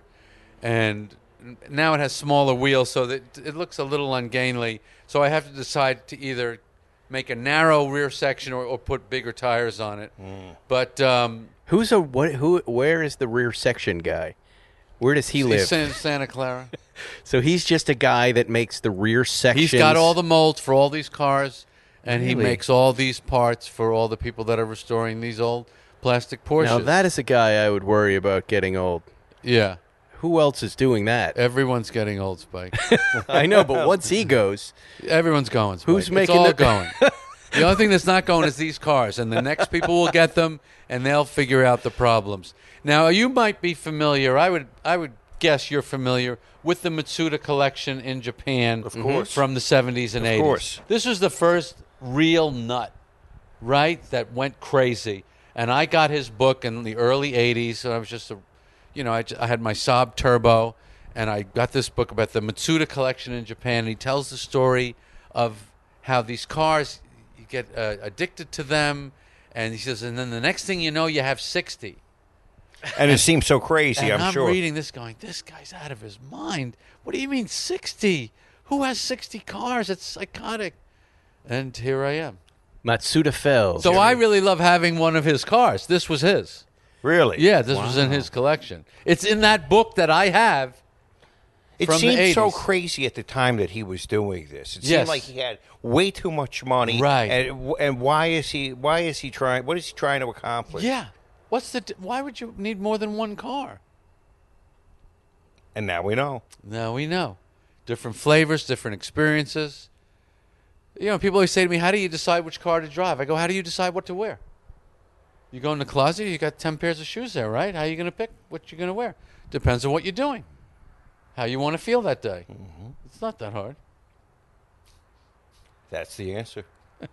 and now it has smaller wheels, so that it looks a little ungainly. So I have to decide to either make a narrow rear section or, or put bigger tires on it. But um, Who's a what? Who? Where is the rear section guy? Where does he live? Santa, Santa Clara. So he's just a guy that makes the rear sections. He's got all the molds for all these cars, and he Really? makes all these parts for all the people that are restoring these old plastic Porsches. Now that is a guy I would worry about getting old. yeah, Who else is doing that? everyone's getting old, Spike. I know, but once he goes, Everyone's going. Spike. Who's it's making all the- going? The only thing that's not going is these cars, and the next people will get them, and they'll figure out the problems. Now, you might be familiar. I would, I would guess you're familiar with the Matsuda collection in Japan, of course. from the seventies and Of eighties. course. This was the first real nut, right? That went crazy, and I got his book in the early eighties. So I was just a, you know, I, j- I had my Saab Turbo, and I got this book about the Matsuda collection in Japan. And he tells the story of how these cars, you get uh, addicted to them, and he says, and then the next thing you know, you have sixty. And it seems so crazy, and I'm, I'm sure. reading this going, this guy's out of his mind. What do you mean sixty? Who has sixty cars? It's psychotic. And here I am. Matsuda fell. So I really love having one of his cars. This was his. Really? Yeah, this was in his collection. It's in that book that I have. It from the seemed so eighties. crazy at the time that he was doing this. It Yes. seemed like he had way too much money. Right. And, and why is he? Why is he trying? What is he trying to accomplish? Yeah. What's the? Why would you need more than one car? And now we know. Now we know. Different flavors, different experiences. You know, people always say to me, how do you decide which car to drive? I go, how do you decide what to wear? You go in the closet, you got ten pairs of shoes there, right? How are you going to pick what you're going to wear? Depends on what you're doing, how you want to feel that day. Mm-hmm. It's not that hard. That's the answer.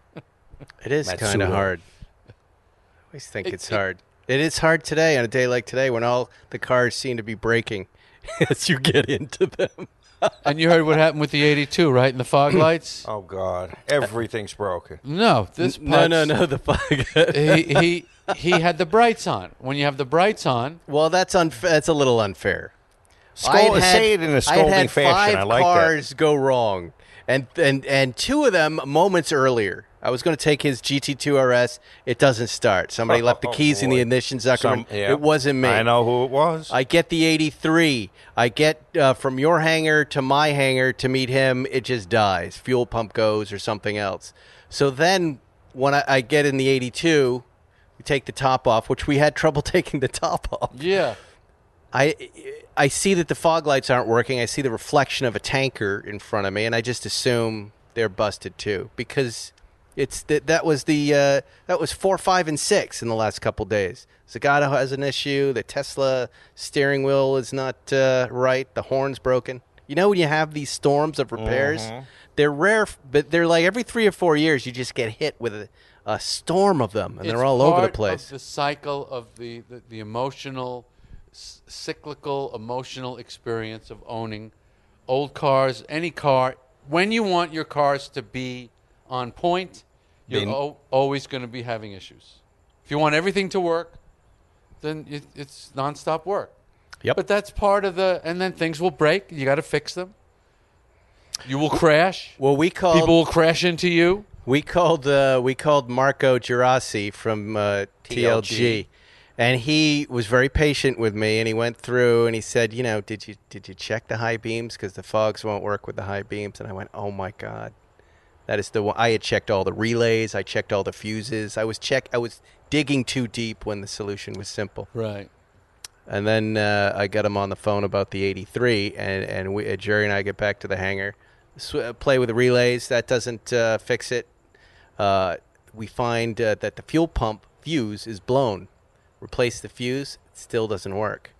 It is Matsuda. kind of hard. I always think It- it's it- hard. It is hard today, on a day like today, when all the cars seem to be breaking as you get into them. And you heard what happened with the eighty-two, right? And the fog lights? Oh God, everything's broken. No, this No, no, putz- no, the fog. he, he he had the brights on. When you have the brights on, Well, that's unf- that's a little unfair. Scold, I had had- say it in a I scolding had had fashion. five I like cars go wrong, and and and two of them moments earlier. I was going to take his G T two R S. It doesn't start. Somebody left the Oh, keys in the boy. ignition that. sucker. Some- yeah. It wasn't me. I know who it was. I get the eighty-three. I get uh, from your hangar to my hangar to meet him. It just dies. Fuel pump goes or something else. So then when I, I get in the eighty-two, we take the top off, which we had trouble taking the top off. yeah. I I see that the fog lights aren't working. I see the reflection of a tanker in front of me, and I just assume they're busted too because it's that that was the uh, that was four, five, and six in the last couple days. Zagato has an issue. The Tesla steering wheel is not uh, right. The horn's broken. You know when you have these storms of repairs, Mm-hmm. they're rare, but they're like every three or four years you just get hit with a, a storm of them, and It's they're all over the part place. Of the cycle of the, the, the emotional, c- cyclical, emotional experience of owning old cars, any car. When you want your cars to be on point, you're Then- o- always going to be having issues. If you want everything to work, then it, it's nonstop work. Yep. But that's part of the, and then things will break. You got to fix them. You will crash. Well, we called People will crash into you. We called uh, we called Marco Girassi from uh, T L G, T L G. and he was very patient with me. And he went through and he said, "You know, did you did you check the high beams because the fogs won't work with the high beams?" And I went, "Oh my God, that is the one." I had checked all the relays, I checked all the fuses. I was check I was digging too deep when the solution was simple. Right. And then uh, I got him on the phone about the eighty-three, and and we, uh, Jerry and I get back to the hangar, sw- uh, play with the relays. That doesn't uh, fix it. Uh, we find uh, that the fuel pump fuse is blown. Replace the fuse, it still doesn't work.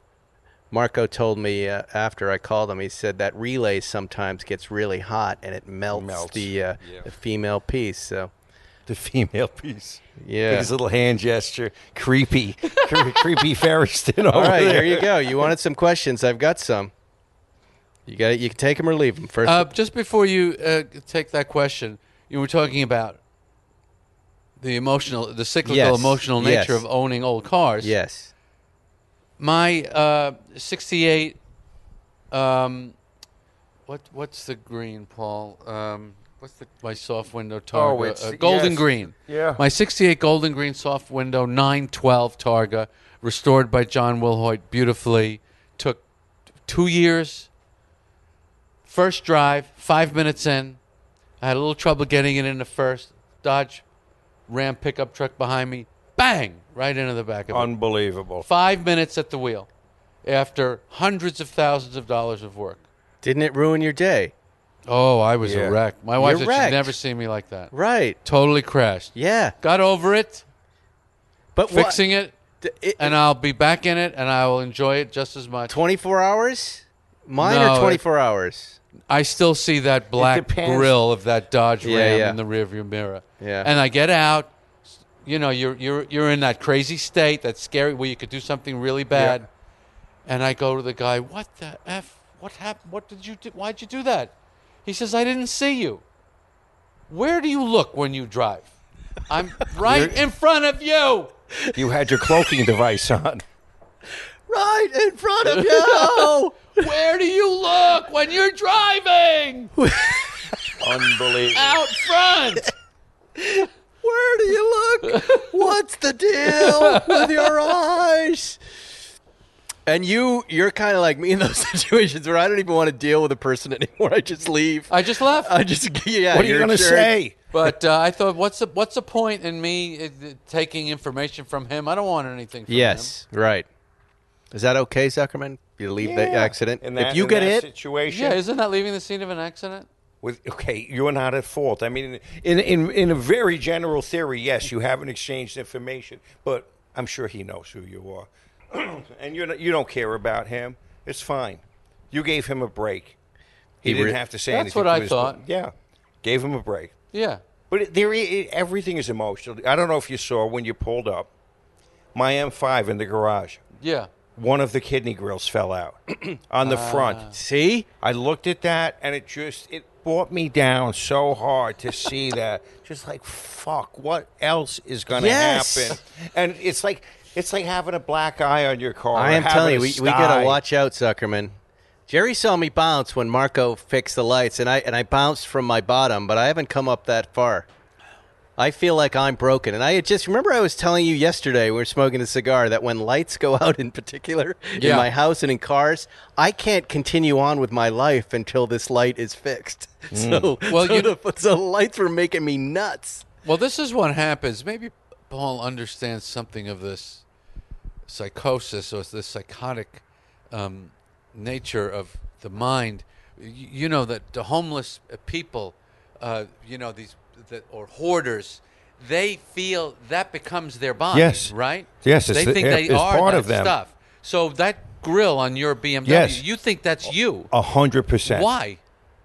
Marco told me uh, after I called him, he said that relay sometimes gets really hot and it melts, Melts. the uh, Yeah. the female piece. So The female piece. yeah. With his little hand gesture. Creepy. Cre- creepy Ferriston over All right, there. here you go. You wanted some questions? I've got some. You got it. You can take them or leave them. First, Uh, just before you uh, take that question, you were talking about the emotional, the cyclical Yes, emotional nature yes. of owning old cars. yes. My uh, sixty-eight, um, what what's the green, Paul? Um, what's the my soft window Targa? Oh, it's- uh, Golden yes. Green. Yeah. My sixty-eight Golden Green soft window nine twelve Targa, restored by John Wilhoit beautifully. Took two years. First drive, five minutes in. I had a little trouble getting it into first. Dodge Ram pickup truck behind me. Bang! Right into the back of it. Unbelievable. Five minutes at the wheel after hundreds of thousands of dollars of work. Didn't it ruin your day? Oh, I was Yeah. a wreck. My wife You're said she'd wrecked. never seen me like that. Right. Totally crashed. Yeah. Got over it, But fixing it, what, it, and I'll be back in it, and I will enjoy it just as much. twenty-four hours? Mine No, or twenty-four hours? I still see that black depends. grill of that Dodge Yeah, Ram yeah. in the rearview mirror. Yeah. And I get out. You know, you're you're you're in that crazy state, that scary where you could do something really bad, And I go to the guy, what the F? What happened? What did you do? Why'd you do that? He says, I didn't see you. Where do you look when you drive? I'm right in front of you. You had your cloaking device on. Right in front of you. Where do you look when you're driving? Unbelievable. Out front. Where do you look? What's the deal with your eyes? And you, you're kind of like me in those situations where I don't even want to deal with a person anymore. I just leave. I just left. I just, yeah. What are you going to say? But uh, I thought, what's the what's the point in me uh, taking information from him? I don't want anything from him. Yes, right. Is that okay, Zuckerman? You leave Yeah. the accident? In that, if you in get that hit, situation, Yeah, isn't that leaving the scene of an accident? with okay, you're not at fault. I mean, in in in a very general theory, yes, you haven't exchanged information, but I'm sure he knows who you are, and you you don't care about him. It's fine. You gave him a break. He, He didn't re- have to say That's anything. what to I his- thought. Yeah, gave him a break. Yeah. But it, there, it, everything is emotional. I don't know if you saw when you pulled up my M five in the garage. Yeah. One of the kidney grills fell out on the front. see? I looked at that, and it just it brought me down so hard to see that. Just like, fuck, what else is going to Yes. happen? And it's like it's like having a black eye on your car. I or am having telling you, a we, we sty. got to watch out, Zuckerman. Jerry saw me bounce when Marco fixed the lights, and I and I bounced from my bottom, but I haven't come up that far. I feel like I'm broken. And I just remember I was telling you yesterday, we were smoking a cigar, that when lights go out in particular Yeah. in my house and in cars, I can't continue on with my life until this light is fixed. So, Well, so, you- the, so the lights were making me nuts. Well, this is what happens. Maybe Paul understands something of this psychosis or this psychotic um, nature of the mind. You, you know that the homeless people, uh, you know these, that, or hoarders, they feel that becomes their body. Yes. Right. Yes, it's They the- think they it's are part that of them. stuff. So that grill on your B M W, Yes. you think that's you? A hundred percent. Why?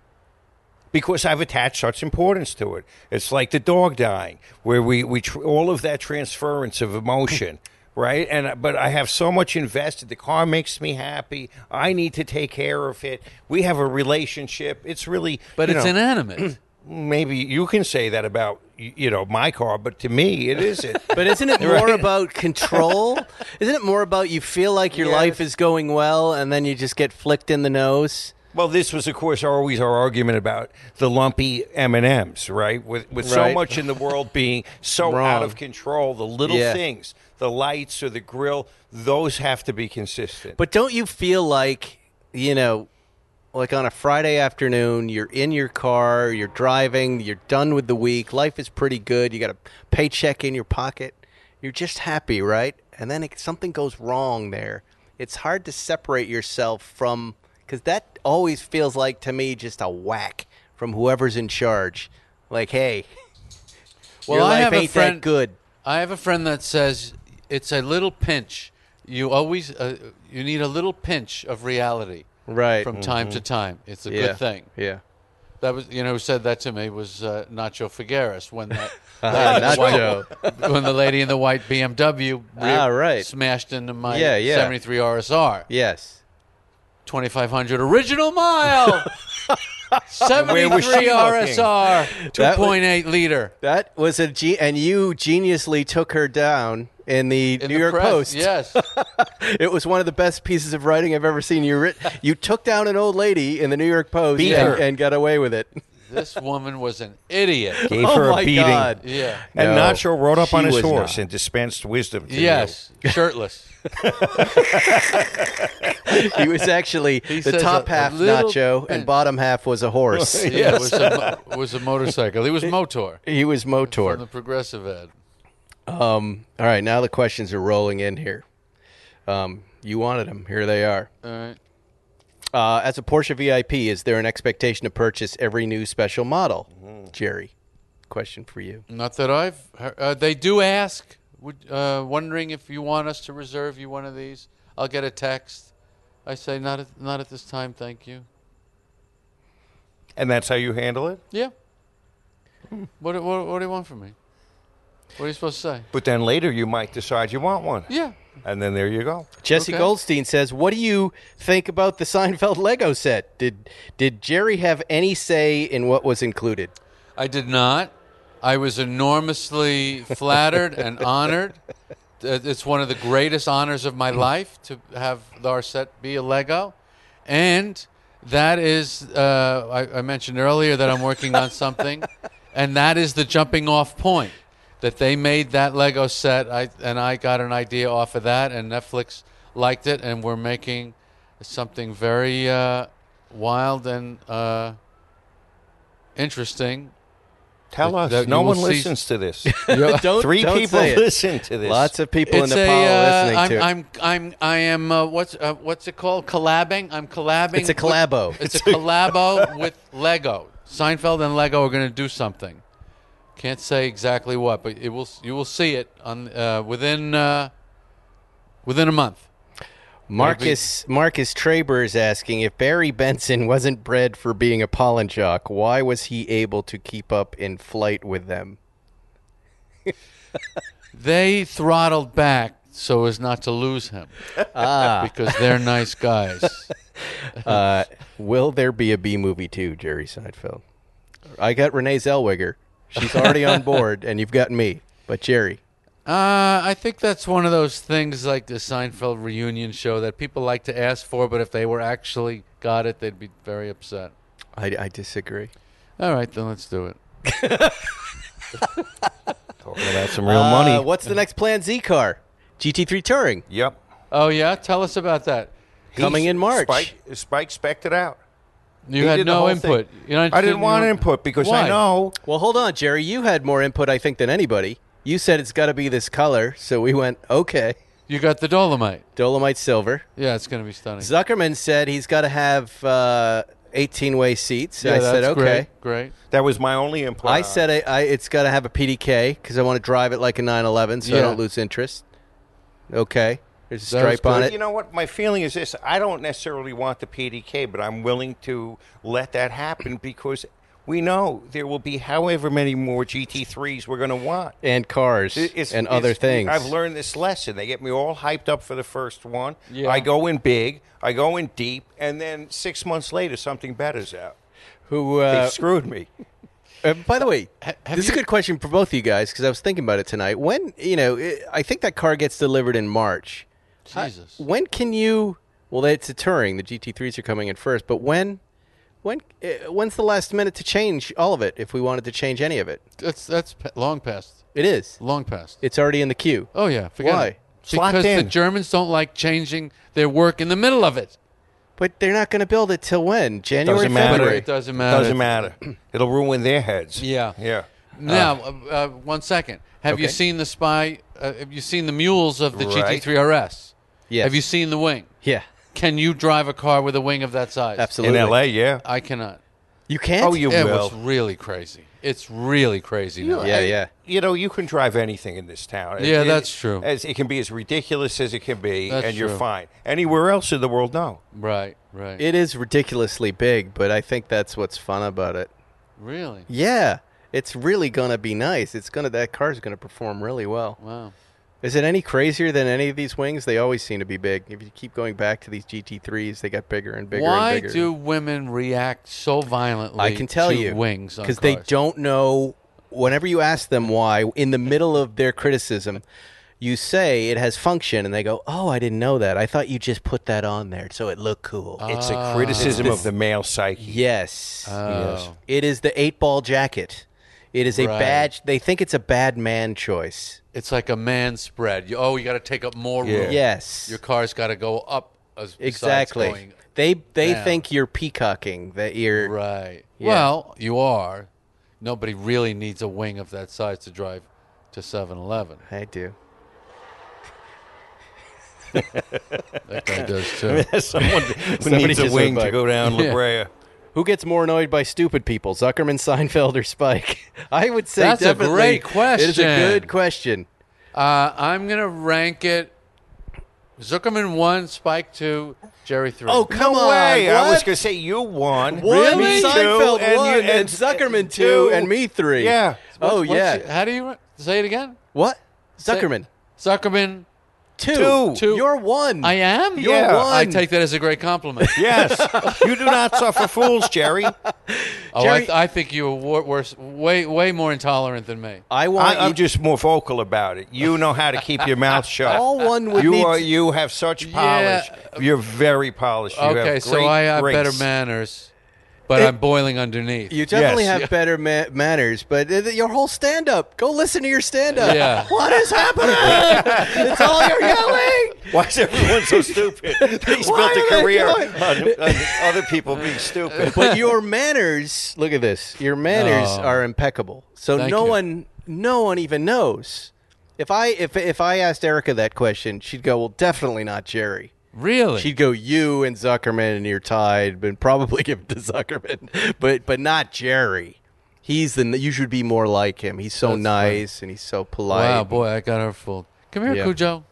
Because I've attached such importance to it. It's like the dog dying, where we, we tr- all of that transference of emotion, right? And but I have so much invested. The car makes me happy. I need to take care of it. We have a relationship. It's really, But you it's know, inanimate. maybe you can say that about y- you know my car, but to me, it isn't. But isn't it more about control? Isn't it more about you feel like your Yes. life is going well and then you just get flicked in the nose? Well, this was, of course, always our argument about the lumpy M and M's, right? With with so Right. much in the world being so Wrong. out of control, the little Yeah. things, the lights or the grill, those have to be consistent. But don't you feel like, you know, like on a Friday afternoon, you're in your car, you're driving, you're done with the week, life is pretty good, you got a paycheck in your pocket, you're just happy, right? And then it, something goes wrong there. It's hard to separate yourself from, because that always feels like to me just a whack from whoever's in charge. Like, hey, Well, your I life have a ain't friend- that good. I have a friend that says it's a little pinch. You always uh, you need a little pinch of reality Right. from time to time. It's a yeah. good thing. Yeah. That was you know who said that to me was uh, Nacho Figueres when that Ah, lady in the Nacho. white- when the lady in the white B M W re- Ah, right. smashed into my Yeah, yeah. seventy-three R S R Yes. twenty-five hundred original mile Where was she seventy-three R S R two That was- point eight liter That was a ge- and you geniusly took her down in the in New the York press. Post. Yes. It was one of the best pieces of writing I've ever seen. You writ- you took down an old lady in the New York Post Beat and, her. and got away with it. This woman was an idiot. Gave oh her my a beating. God. Yeah. And No, Nacho rode up she on his was horse not. and dispensed wisdom to Yes. Shirtless. He was actually He the says top a- a half little Nacho bit. and bottom half was a horse. Yeah, it was a, mo- was a motorcycle. He was Motor He was from the Motor. Progressive ad. Um, all right, now the questions are rolling in here. Um, you wanted them. Here they are. All right. Uh, as a Porsche V I P, is there an expectation to purchase every new special model? Jerry, question for you. Not that I've heard. Uh, they do ask, would, uh, wondering if you want us to reserve you one of these. I'll get a text. I say, not at, not at this time, thank you. And that's how you handle it? Yeah. What, what, what do you want from me? What are you supposed to say? But then later you might decide you want one. Yeah. And then there you go. Jesse Okay. Goldstein says, "What do you think about the Seinfeld Lego set? Did did Jerry have any say in what was included?" I did not. I was enormously flattered and honored. Uh, It's one of the greatest honors of my life to have our set be a Lego. And that is, uh, I, I mentioned earlier that I'm working on something, and that is the jumping off point, that they made that Lego set, I, and I got an idea off of that, and Netflix liked it, and we're making something very uh, wild and uh, interesting. Tell That- us. that No you one will see- listens to this. Don't, Three don't people say it. listen to this. Lots of people in It's Nepal a, uh, listening I'm, to it. I'm, I'm, I am, uh, what's, uh, what's it called? Collabing? I'm collabing. It's a with- collabo. it's a collabo with Lego. Seinfeld and Lego are going to do something. Can't say exactly what, but it will. You will see it on uh, within uh, within a month. Marcus Marcus Traber is asking, if Barry Benson wasn't bred for being a pollen jock, why was he able to keep up in flight with them? They throttled back so as not to lose him, Ah. because they're nice guys. Uh, will there be a B movie too, Jerry Seinfeld? I got Renee Zellweger. She's already on board, and you've got me. But Jerry, Uh, I think that's one of those things like the Seinfeld reunion show that people like to ask for, but if they were actually got it, they'd be very upset. I, I disagree. All right, then let's do it. Talking about some real Uh, money. what's the next Plan Z car? G T three Touring. Yep. Oh, yeah? Tell us about that. Coming in March. Spike, Spike spec'd it out. You He had did the no whole input. thing. You're not I didn't interested- want you don't- input because Why? I know. Well, hold on, Jerry. You had more input, I think, than anybody. You said it's got to be this color, so we went, okay. You got the Dolomite. Dolomite silver. Yeah, it's going to be stunning. Zuckerman said he's got to have uh, eighteen-way seats. Yeah, I that's said, okay. Great. great. That was my only input. I on said I, I, it's got to have a P D K because I want to drive it like a nine eleven so I Yeah. don't lose interest. Okay. There's a That was stripe on good. it. You know what? My feeling is this. I don't necessarily want the P D K, but I'm willing to let that happen because we know there will be however many more G T threes we're going to want. And cars It- it's- and other it's- things. I've learned this lesson. They get me all hyped up for the first one. Yeah. I go in big, I go in deep, and then six months later, something better's out. Who? They Uh, screwed me. uh, by the way, Ha- have this is a you- good question for both of you guys because I was thinking about it tonight. When you know, it, I think that car gets delivered in March. Jesus. When can you? Well, it's a touring. The G T threes are coming in first, but when? When? Uh, when's the last minute to change all of it? If we wanted to change any of it, That's that's pa- long past. it is. Long past. It's already in the queue. Oh, yeah. Forget Why? it. It's locked Because the in. Germans don't like changing their work in the middle of it. But they're not going to build it till when? January, Doesn't matter. February. It doesn't matter. Doesn't matter. It'll ruin their heads. Yeah. Yeah. Now, uh, uh, one second. Have you Okay. seen the spy? Uh, have you seen the mules of the G T Right. three R S? Yes. Have you seen the wing? Yeah, Can you drive a car with a wing of that size? absolutely. In L A, yeah. I cannot. You can't. Oh, you It will. was really crazy. It's really crazy now. Yeah, yeah. You know, you can drive anything in this town. Yeah, It- that's it- true. As it can be as ridiculous as it can be, That's and you're true. fine. Anywhere else in the world, no. Right, right. It is ridiculously big, but I think that's what's fun about it. really? Yeah, it's really gonna be nice. It's gonna that car's gonna perform really well. Wow. Is it any crazier than any of these wings? They always seem to be big. If you keep going back to these G T threes, they got bigger and bigger Why and bigger. do women react so violently I can tell to you wings on because they cars? don't know. Whenever you ask them why, in the middle of their criticism, you say it has function, and they go, "Oh, I didn't know that. I thought you just put that on there so it looked cool." It's Ah. a criticism It's of the male psyche. Yes. Oh. It is the eight ball jacket. It is a Right. bad. They think it's a bad man choice. It's like a man spread. You, oh, you got to take up more Yeah. room. Yes. Your car's got to go up as besides Exactly. going They they down. think you're peacocking. That you're right. Yeah. Well, you are. Nobody really needs a wing of that size to drive to seven eleven. I do. That guy does too. Someone who Somebody needs a just wing went by. to go down La Yeah. Brea. Who gets more annoyed by stupid people, Zuckerman, Seinfeld, or Spike? I would say That's a definitely. great It is a question. good question. Uh, I'm gonna rank it. Zuckerman one, Spike two, Jerry three. Oh, come no on. way. I was what? going to say you won. One, Me two, Seinfeld and one, you- and, Zuckerman two, and me three. Yeah. Oh, What's yeah. your- how do you ra- say it again? What? Say- Zuckerman. Zuckerman Two. Two. Two. You're one. I am? You're Yeah. one. I take that as a great compliment. Yes. You do not suffer fools, Jerry. Oh, I, Jerry- th- I think you're wor- worse, way, way more intolerant than me. I want I, I'm you. just more vocal about it. You know how to keep your mouth shut. All one would you need are. to- You have such polish. Yeah. You're very polished. You Okay, have so great I have grace. better manners, but I'm boiling underneath. You definitely Yes. have better ma- manners, but uh, your whole stand-up. Go listen to your stand-up. Yeah. What is happening? It's all you're yelling. Why is everyone so stupid? He's Why built a are they career doing- on, on other people being stupid. But your manners, look at this. Your manners Oh. are impeccable. So Thank no you. one, no one even knows. If I if if I asked Erica that question, she'd go, "Well, definitely not Jerry." Really? She'd go, "You and Zuckerman, and you're tied," but probably give it to Zuckerman, but but not Jerry. He's the. You should be more like him. He's so That's nice and he's so polite. wow, boy, I got her fooled. Come here, Yeah. Cujo.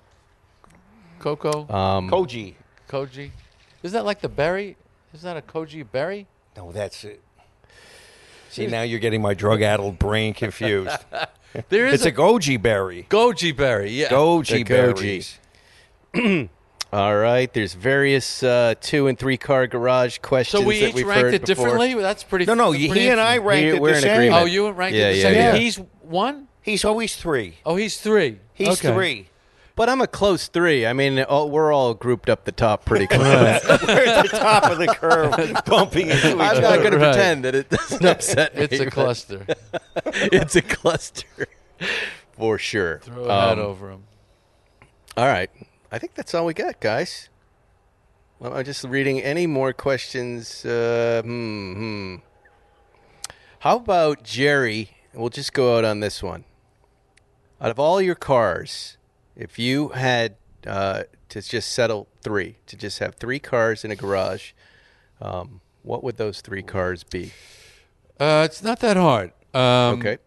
Coco. Um, Koji. Koji. Is that like the berry? Is that a Koji berry? No, that's it. See, now you're getting my drug-addled brain confused. There is It's a goji berry. Goji berry. Yeah. Goji The goji. berries. all right. There's various uh, two and three car garage questions so we that each we've ranked heard it before. differently. That's pretty. No, no, that's he pretty and I interesting. ranked Here, it we're the in same. agreement. Oh, you ranked Yeah, it the yeah, same. yeah. He's one. He's always three. Oh, he's three. He's Okay. three. But I'm a close three. I mean, all, we're all grouped up the top pretty close. We're at the top of the curve, bumping into each I'm other. not going to Right. pretend that it doesn't upset me. It's a but cluster. It's a cluster, for sure. Throw a hat Um, over him. All right. I think that's all we got, guys. Well, I'm just reading any more questions. Uh, hmm, hmm. How about Jerry? We'll just go out on this one. Out of all your cars, if you had uh, to just settle three, to just have three cars in a garage, um, what would those three cars be? Uh, it's not that hard. Um, Okay.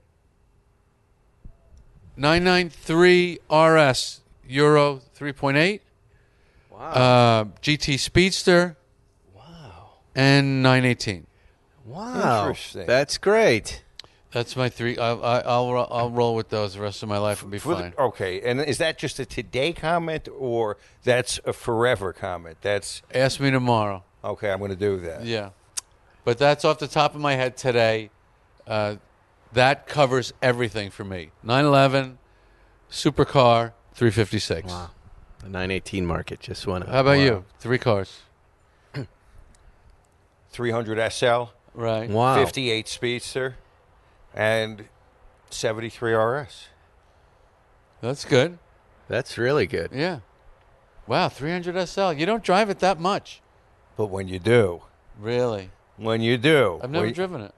nine ninety-three R S Euro three point eight. Wow. Uh, G T Speedster. Wow. And nine eighteen. Wow. Interesting. That's great. That's my three. I, I, I'll ro- I'll roll with those the rest of my life and be For the- fine. okay, and is that just a today comment or that's a forever comment? That's Ask me tomorrow. okay. I'm going to do that. Yeah, but that's off the top of my head today. Uh, that covers everything for me. nine eleven, supercar, three fifty-six. Wow. The nine eighteen market just went up. How about Wow. you? Three cars. three hundred S L, Right. Wow. fifty-eight Speedster, and seventy-three R S. That's good. That's really good. Yeah. Wow, three hundred S L. You don't drive it that much. But when you do, Really? when you do, I've never when- driven it.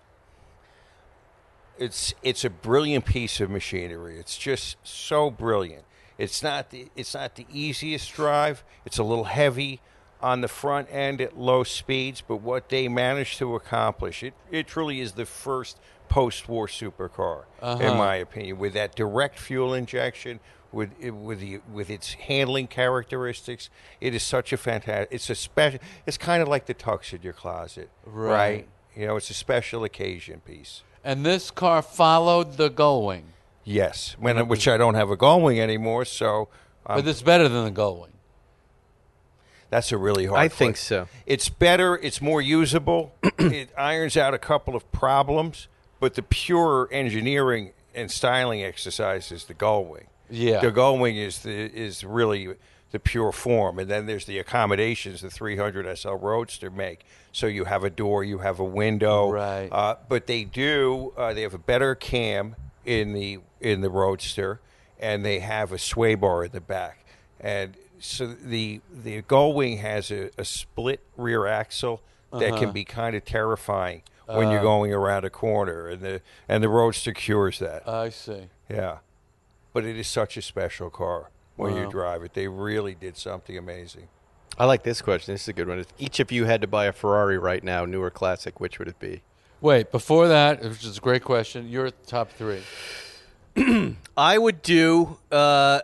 it's it's a brilliant piece of machinery. It's just so brilliant. It's not the it's not the easiest drive. It's a little heavy on the front end at low speeds, but what they managed to accomplish, it, it truly is the first post-war supercar, Uh-huh. in my opinion, with that direct fuel injection, with with the with its handling characteristics. It is such a fantastic. It's a special. It's kind of like the tux in your closet, Right. right? You know, it's a special occasion piece. And this car followed the Gullwing. Yes, when, which I don't have a Gullwing anymore, so um, But it's better than the Gullwing. that's a really hard. I think question. so. It's better. It's more usable. It irons out a couple of problems, but the pure engineering and styling exercise is the Gullwing. Yeah. The Gullwing is the is really the pure form, and then there's the accommodations the three hundred S L Roadster make. So you have a door, you have a window, Right. Uh, but they do. Uh, they have a better cam in the in the Roadster, and they have a sway bar in the back, and so the the Gullwing has a, a split rear axle that can be kind of terrifying when you're going around a corner, and the and the Roadster cures that. I see. Yeah, but it is such a special car when Wow. you drive it. They really did something amazing. I like this question. This is a good one. If each of you had to buy a Ferrari right now, new or classic, which would it be? Wait, before that, which is a great question, your top three. I would do uh,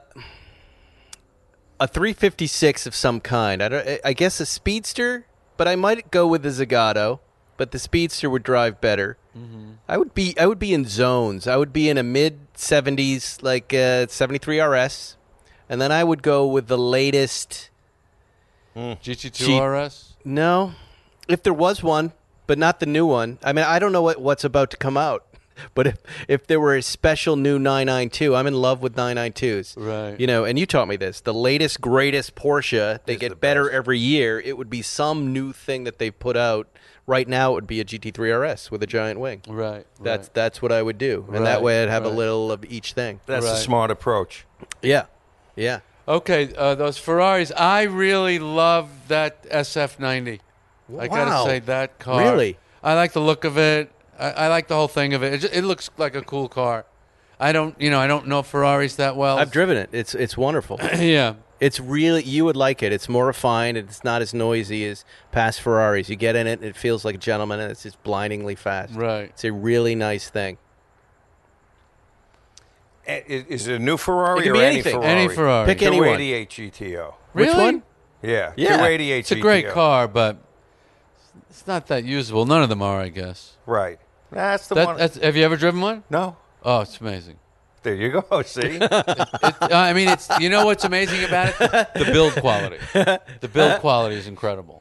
a three fifty-six of some kind. I don't. I guess a Speedster, but I might go with the Zagato. But the Speedster would drive better. Mm-hmm. I would be. I would be in zones. I would be in a mid seventies, like uh, seventy-three R S. And then I would go with the latest. G T two G- R S? No, if there was one, but not the new one. I mean, I don't know what, what's about to come out. But if, if there were a special new nine ninety-two, I'm in love with nine ninety-twos. Right. You know, and you taught me this. The latest, greatest Porsche, they Is get the better best. every year. It would be some new thing that they put out. Right now, it would be a G T three R S with a giant wing. Right. That's right. that's what I would do. And Right, that way I'd have a right. little of each thing. That's a Right. smart approach. Yeah. Yeah. Okay, uh, those Ferraris. I really love that S F ninety. I Wow. gotta say that car. Really? I like the look of it. I, I like the whole thing of it. It, ju- it looks like a cool car. I don't, you know, I don't know Ferraris that well. I've driven it. It's it's wonderful. yeah. It's really, you would like it. It's more refined. It's not as noisy as past Ferraris. You get in it, and it feels like a gentleman, and it's just blindingly fast. Right. It's a really nice thing. Eh, Is, is it a new Ferrari It can or be any anything. Ferrari? Any Ferrari. Pick anyone. two eighty-eight G T O. Really? Which one? Yeah, Yeah. two eighty-eight It's a G T O. great car, but it's not that usable. None of them are, I guess. Right. That's the That, one. that's, have you ever driven one? No. Oh, it's amazing. There you go. See? It, uh, I mean, it's you know what's amazing about it? The build quality. The build quality is incredible.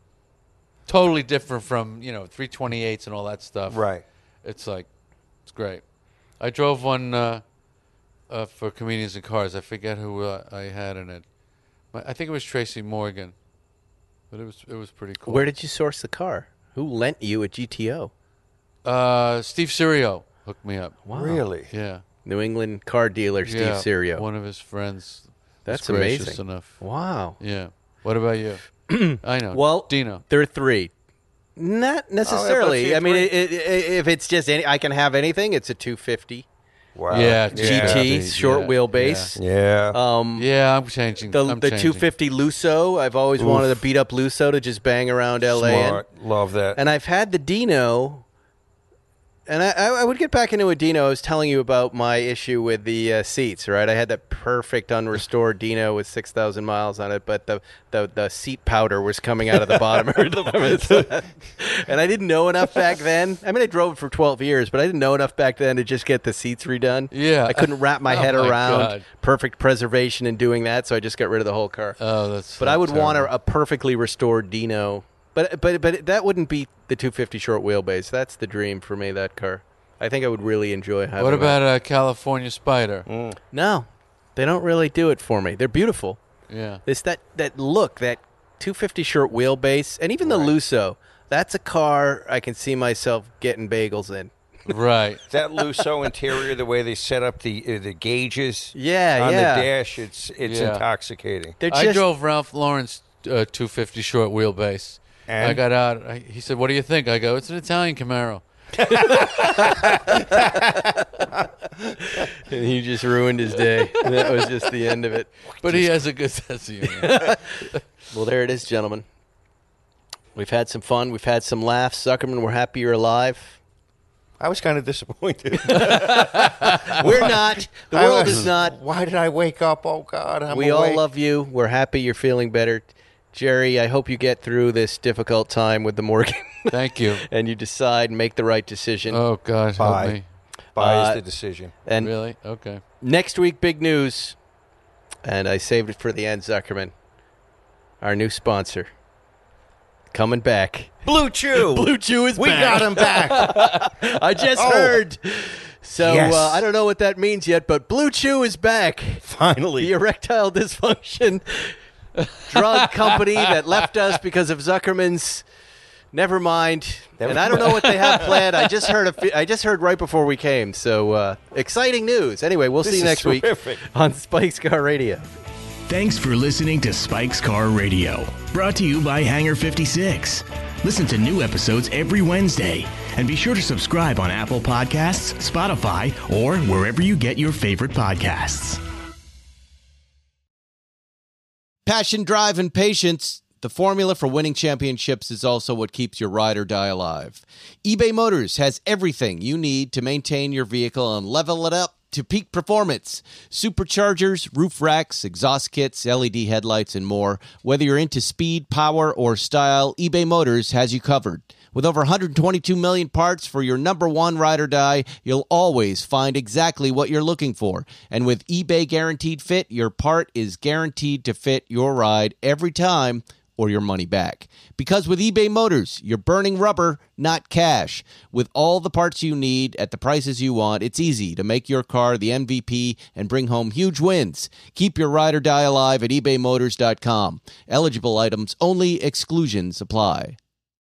Totally different from, you know, three twenty-eights and all that stuff. Right. It's like, it's great. I drove one uh, uh, for Comedians in Cars. I forget who uh, I had in it. My- I think it was Tracy Morgan. But it was it was pretty cool. Where did you source the car? Who lent you a G T O? Uh, Steve Sirio hooked me up. Wow. Really? Yeah. New England car dealer Steve yeah, Sirio. One of his friends. was That's gracious amazing. enough. Wow. Yeah. What about you? I know. Well, Dino. there are three. Not necessarily. see, I mean, three. it, it, if it's just any, I can have anything. It's a two fifty Wow. Yeah, G T, yeah. short Yeah, wheelbase. Yeah. Um, Yeah, I'm changing. the I'm the changing. two fifty Lusso. I've always wanted to beat up Lusso to just bang around L A in. Smart. Love that. And I've had the Dino, and I, I I would get back into a Dino. I was telling you about my issue with the uh, seats, right? I had that perfect unrestored Dino with six thousand miles on it, but the, the, the seat powder was coming out of the bottom of it. And I didn't know enough back then. I mean, I drove it for twelve years, but I didn't know enough back then to just get the seats redone. Yeah. I couldn't wrap my Oh head my around God. perfect preservation in doing that, so I just got rid of the whole car. Oh, that's. But I would want terrible. a, a perfectly restored Dino. But but but that wouldn't beat the two fifty short wheelbase. That's the dream for me. That car. I think I would really enjoy having. What about that. a California Spider? Mm. No, they don't really do it for me. They're beautiful. Yeah. It's that that look, that two fifty short wheelbase, and even the Right. Lusso. That's a car I can see myself getting bagels in. Right. That Lusso interior, the way they set up the uh, the gauges Yeah, on yeah. the dash, it's it's Yeah. intoxicating. They're I just drove Ralph Lauren's uh, two fifty short wheelbase. And? I got out. I, he said, "What do you think?" I go, "It's an Italian Camaro." and he just ruined his day. That was just the end of it. But he has a good sense of humor. Well, there it is, gentlemen. We've had some fun. We've had some laughs. Zuckerman, we're happy you're alive. I was kind of disappointed. We're not. The I world was- is not. Why did I wake up? Oh God, I'm We awake. all love you. We're happy you're feeling better. Jerry, I hope you get through this difficult time with the Morgan Thank you. and you decide and make the right decision. Oh God, Bye. help me. Buy Uh, is the decision. and Really? Okay. next week, big news. And I saved it for the end, Zuckerman. Our new sponsor. Coming back. Blue Chew. Blue Chew is we back. got him back. I just Oh. heard. So Yes. uh, I don't know what that means yet, but Blue Chew is back. Finally. The erectile dysfunction drug company that left us because of Zuckerman's. Never mind. Never and I don't know what they have planned. I just heard. A fi- I just heard right before we came. So uh, exciting news. Anyway, we'll This see you is next terrific. week on Spike's Car Radio. Thanks for listening to Spike's Car Radio, brought to you by Hangar fifty-six. Listen to new episodes every Wednesday, and be sure to subscribe on Apple Podcasts, Spotify, or wherever you get your favorite podcasts. Passion, drive, and patience. The formula for winning championships is also what keeps your ride or die alive. eBay Motors has everything you need to maintain your vehicle and level it up to peak performance. Superchargers, roof racks, exhaust kits, L E D headlights, and more. Whether you're into speed, power, or style, eBay Motors has you covered. With over one hundred twenty-two million parts for your number one ride or die, you'll always find exactly what you're looking for. And with eBay Guaranteed Fit, your part is guaranteed to fit your ride every time or your money back. Because with eBay Motors, you're burning rubber, not cash. With all the parts you need at the prices you want, it's easy to make your car the M V P and bring home huge wins. Keep your ride or die alive at ebay motors dot com. Eligible items only, exclusions apply.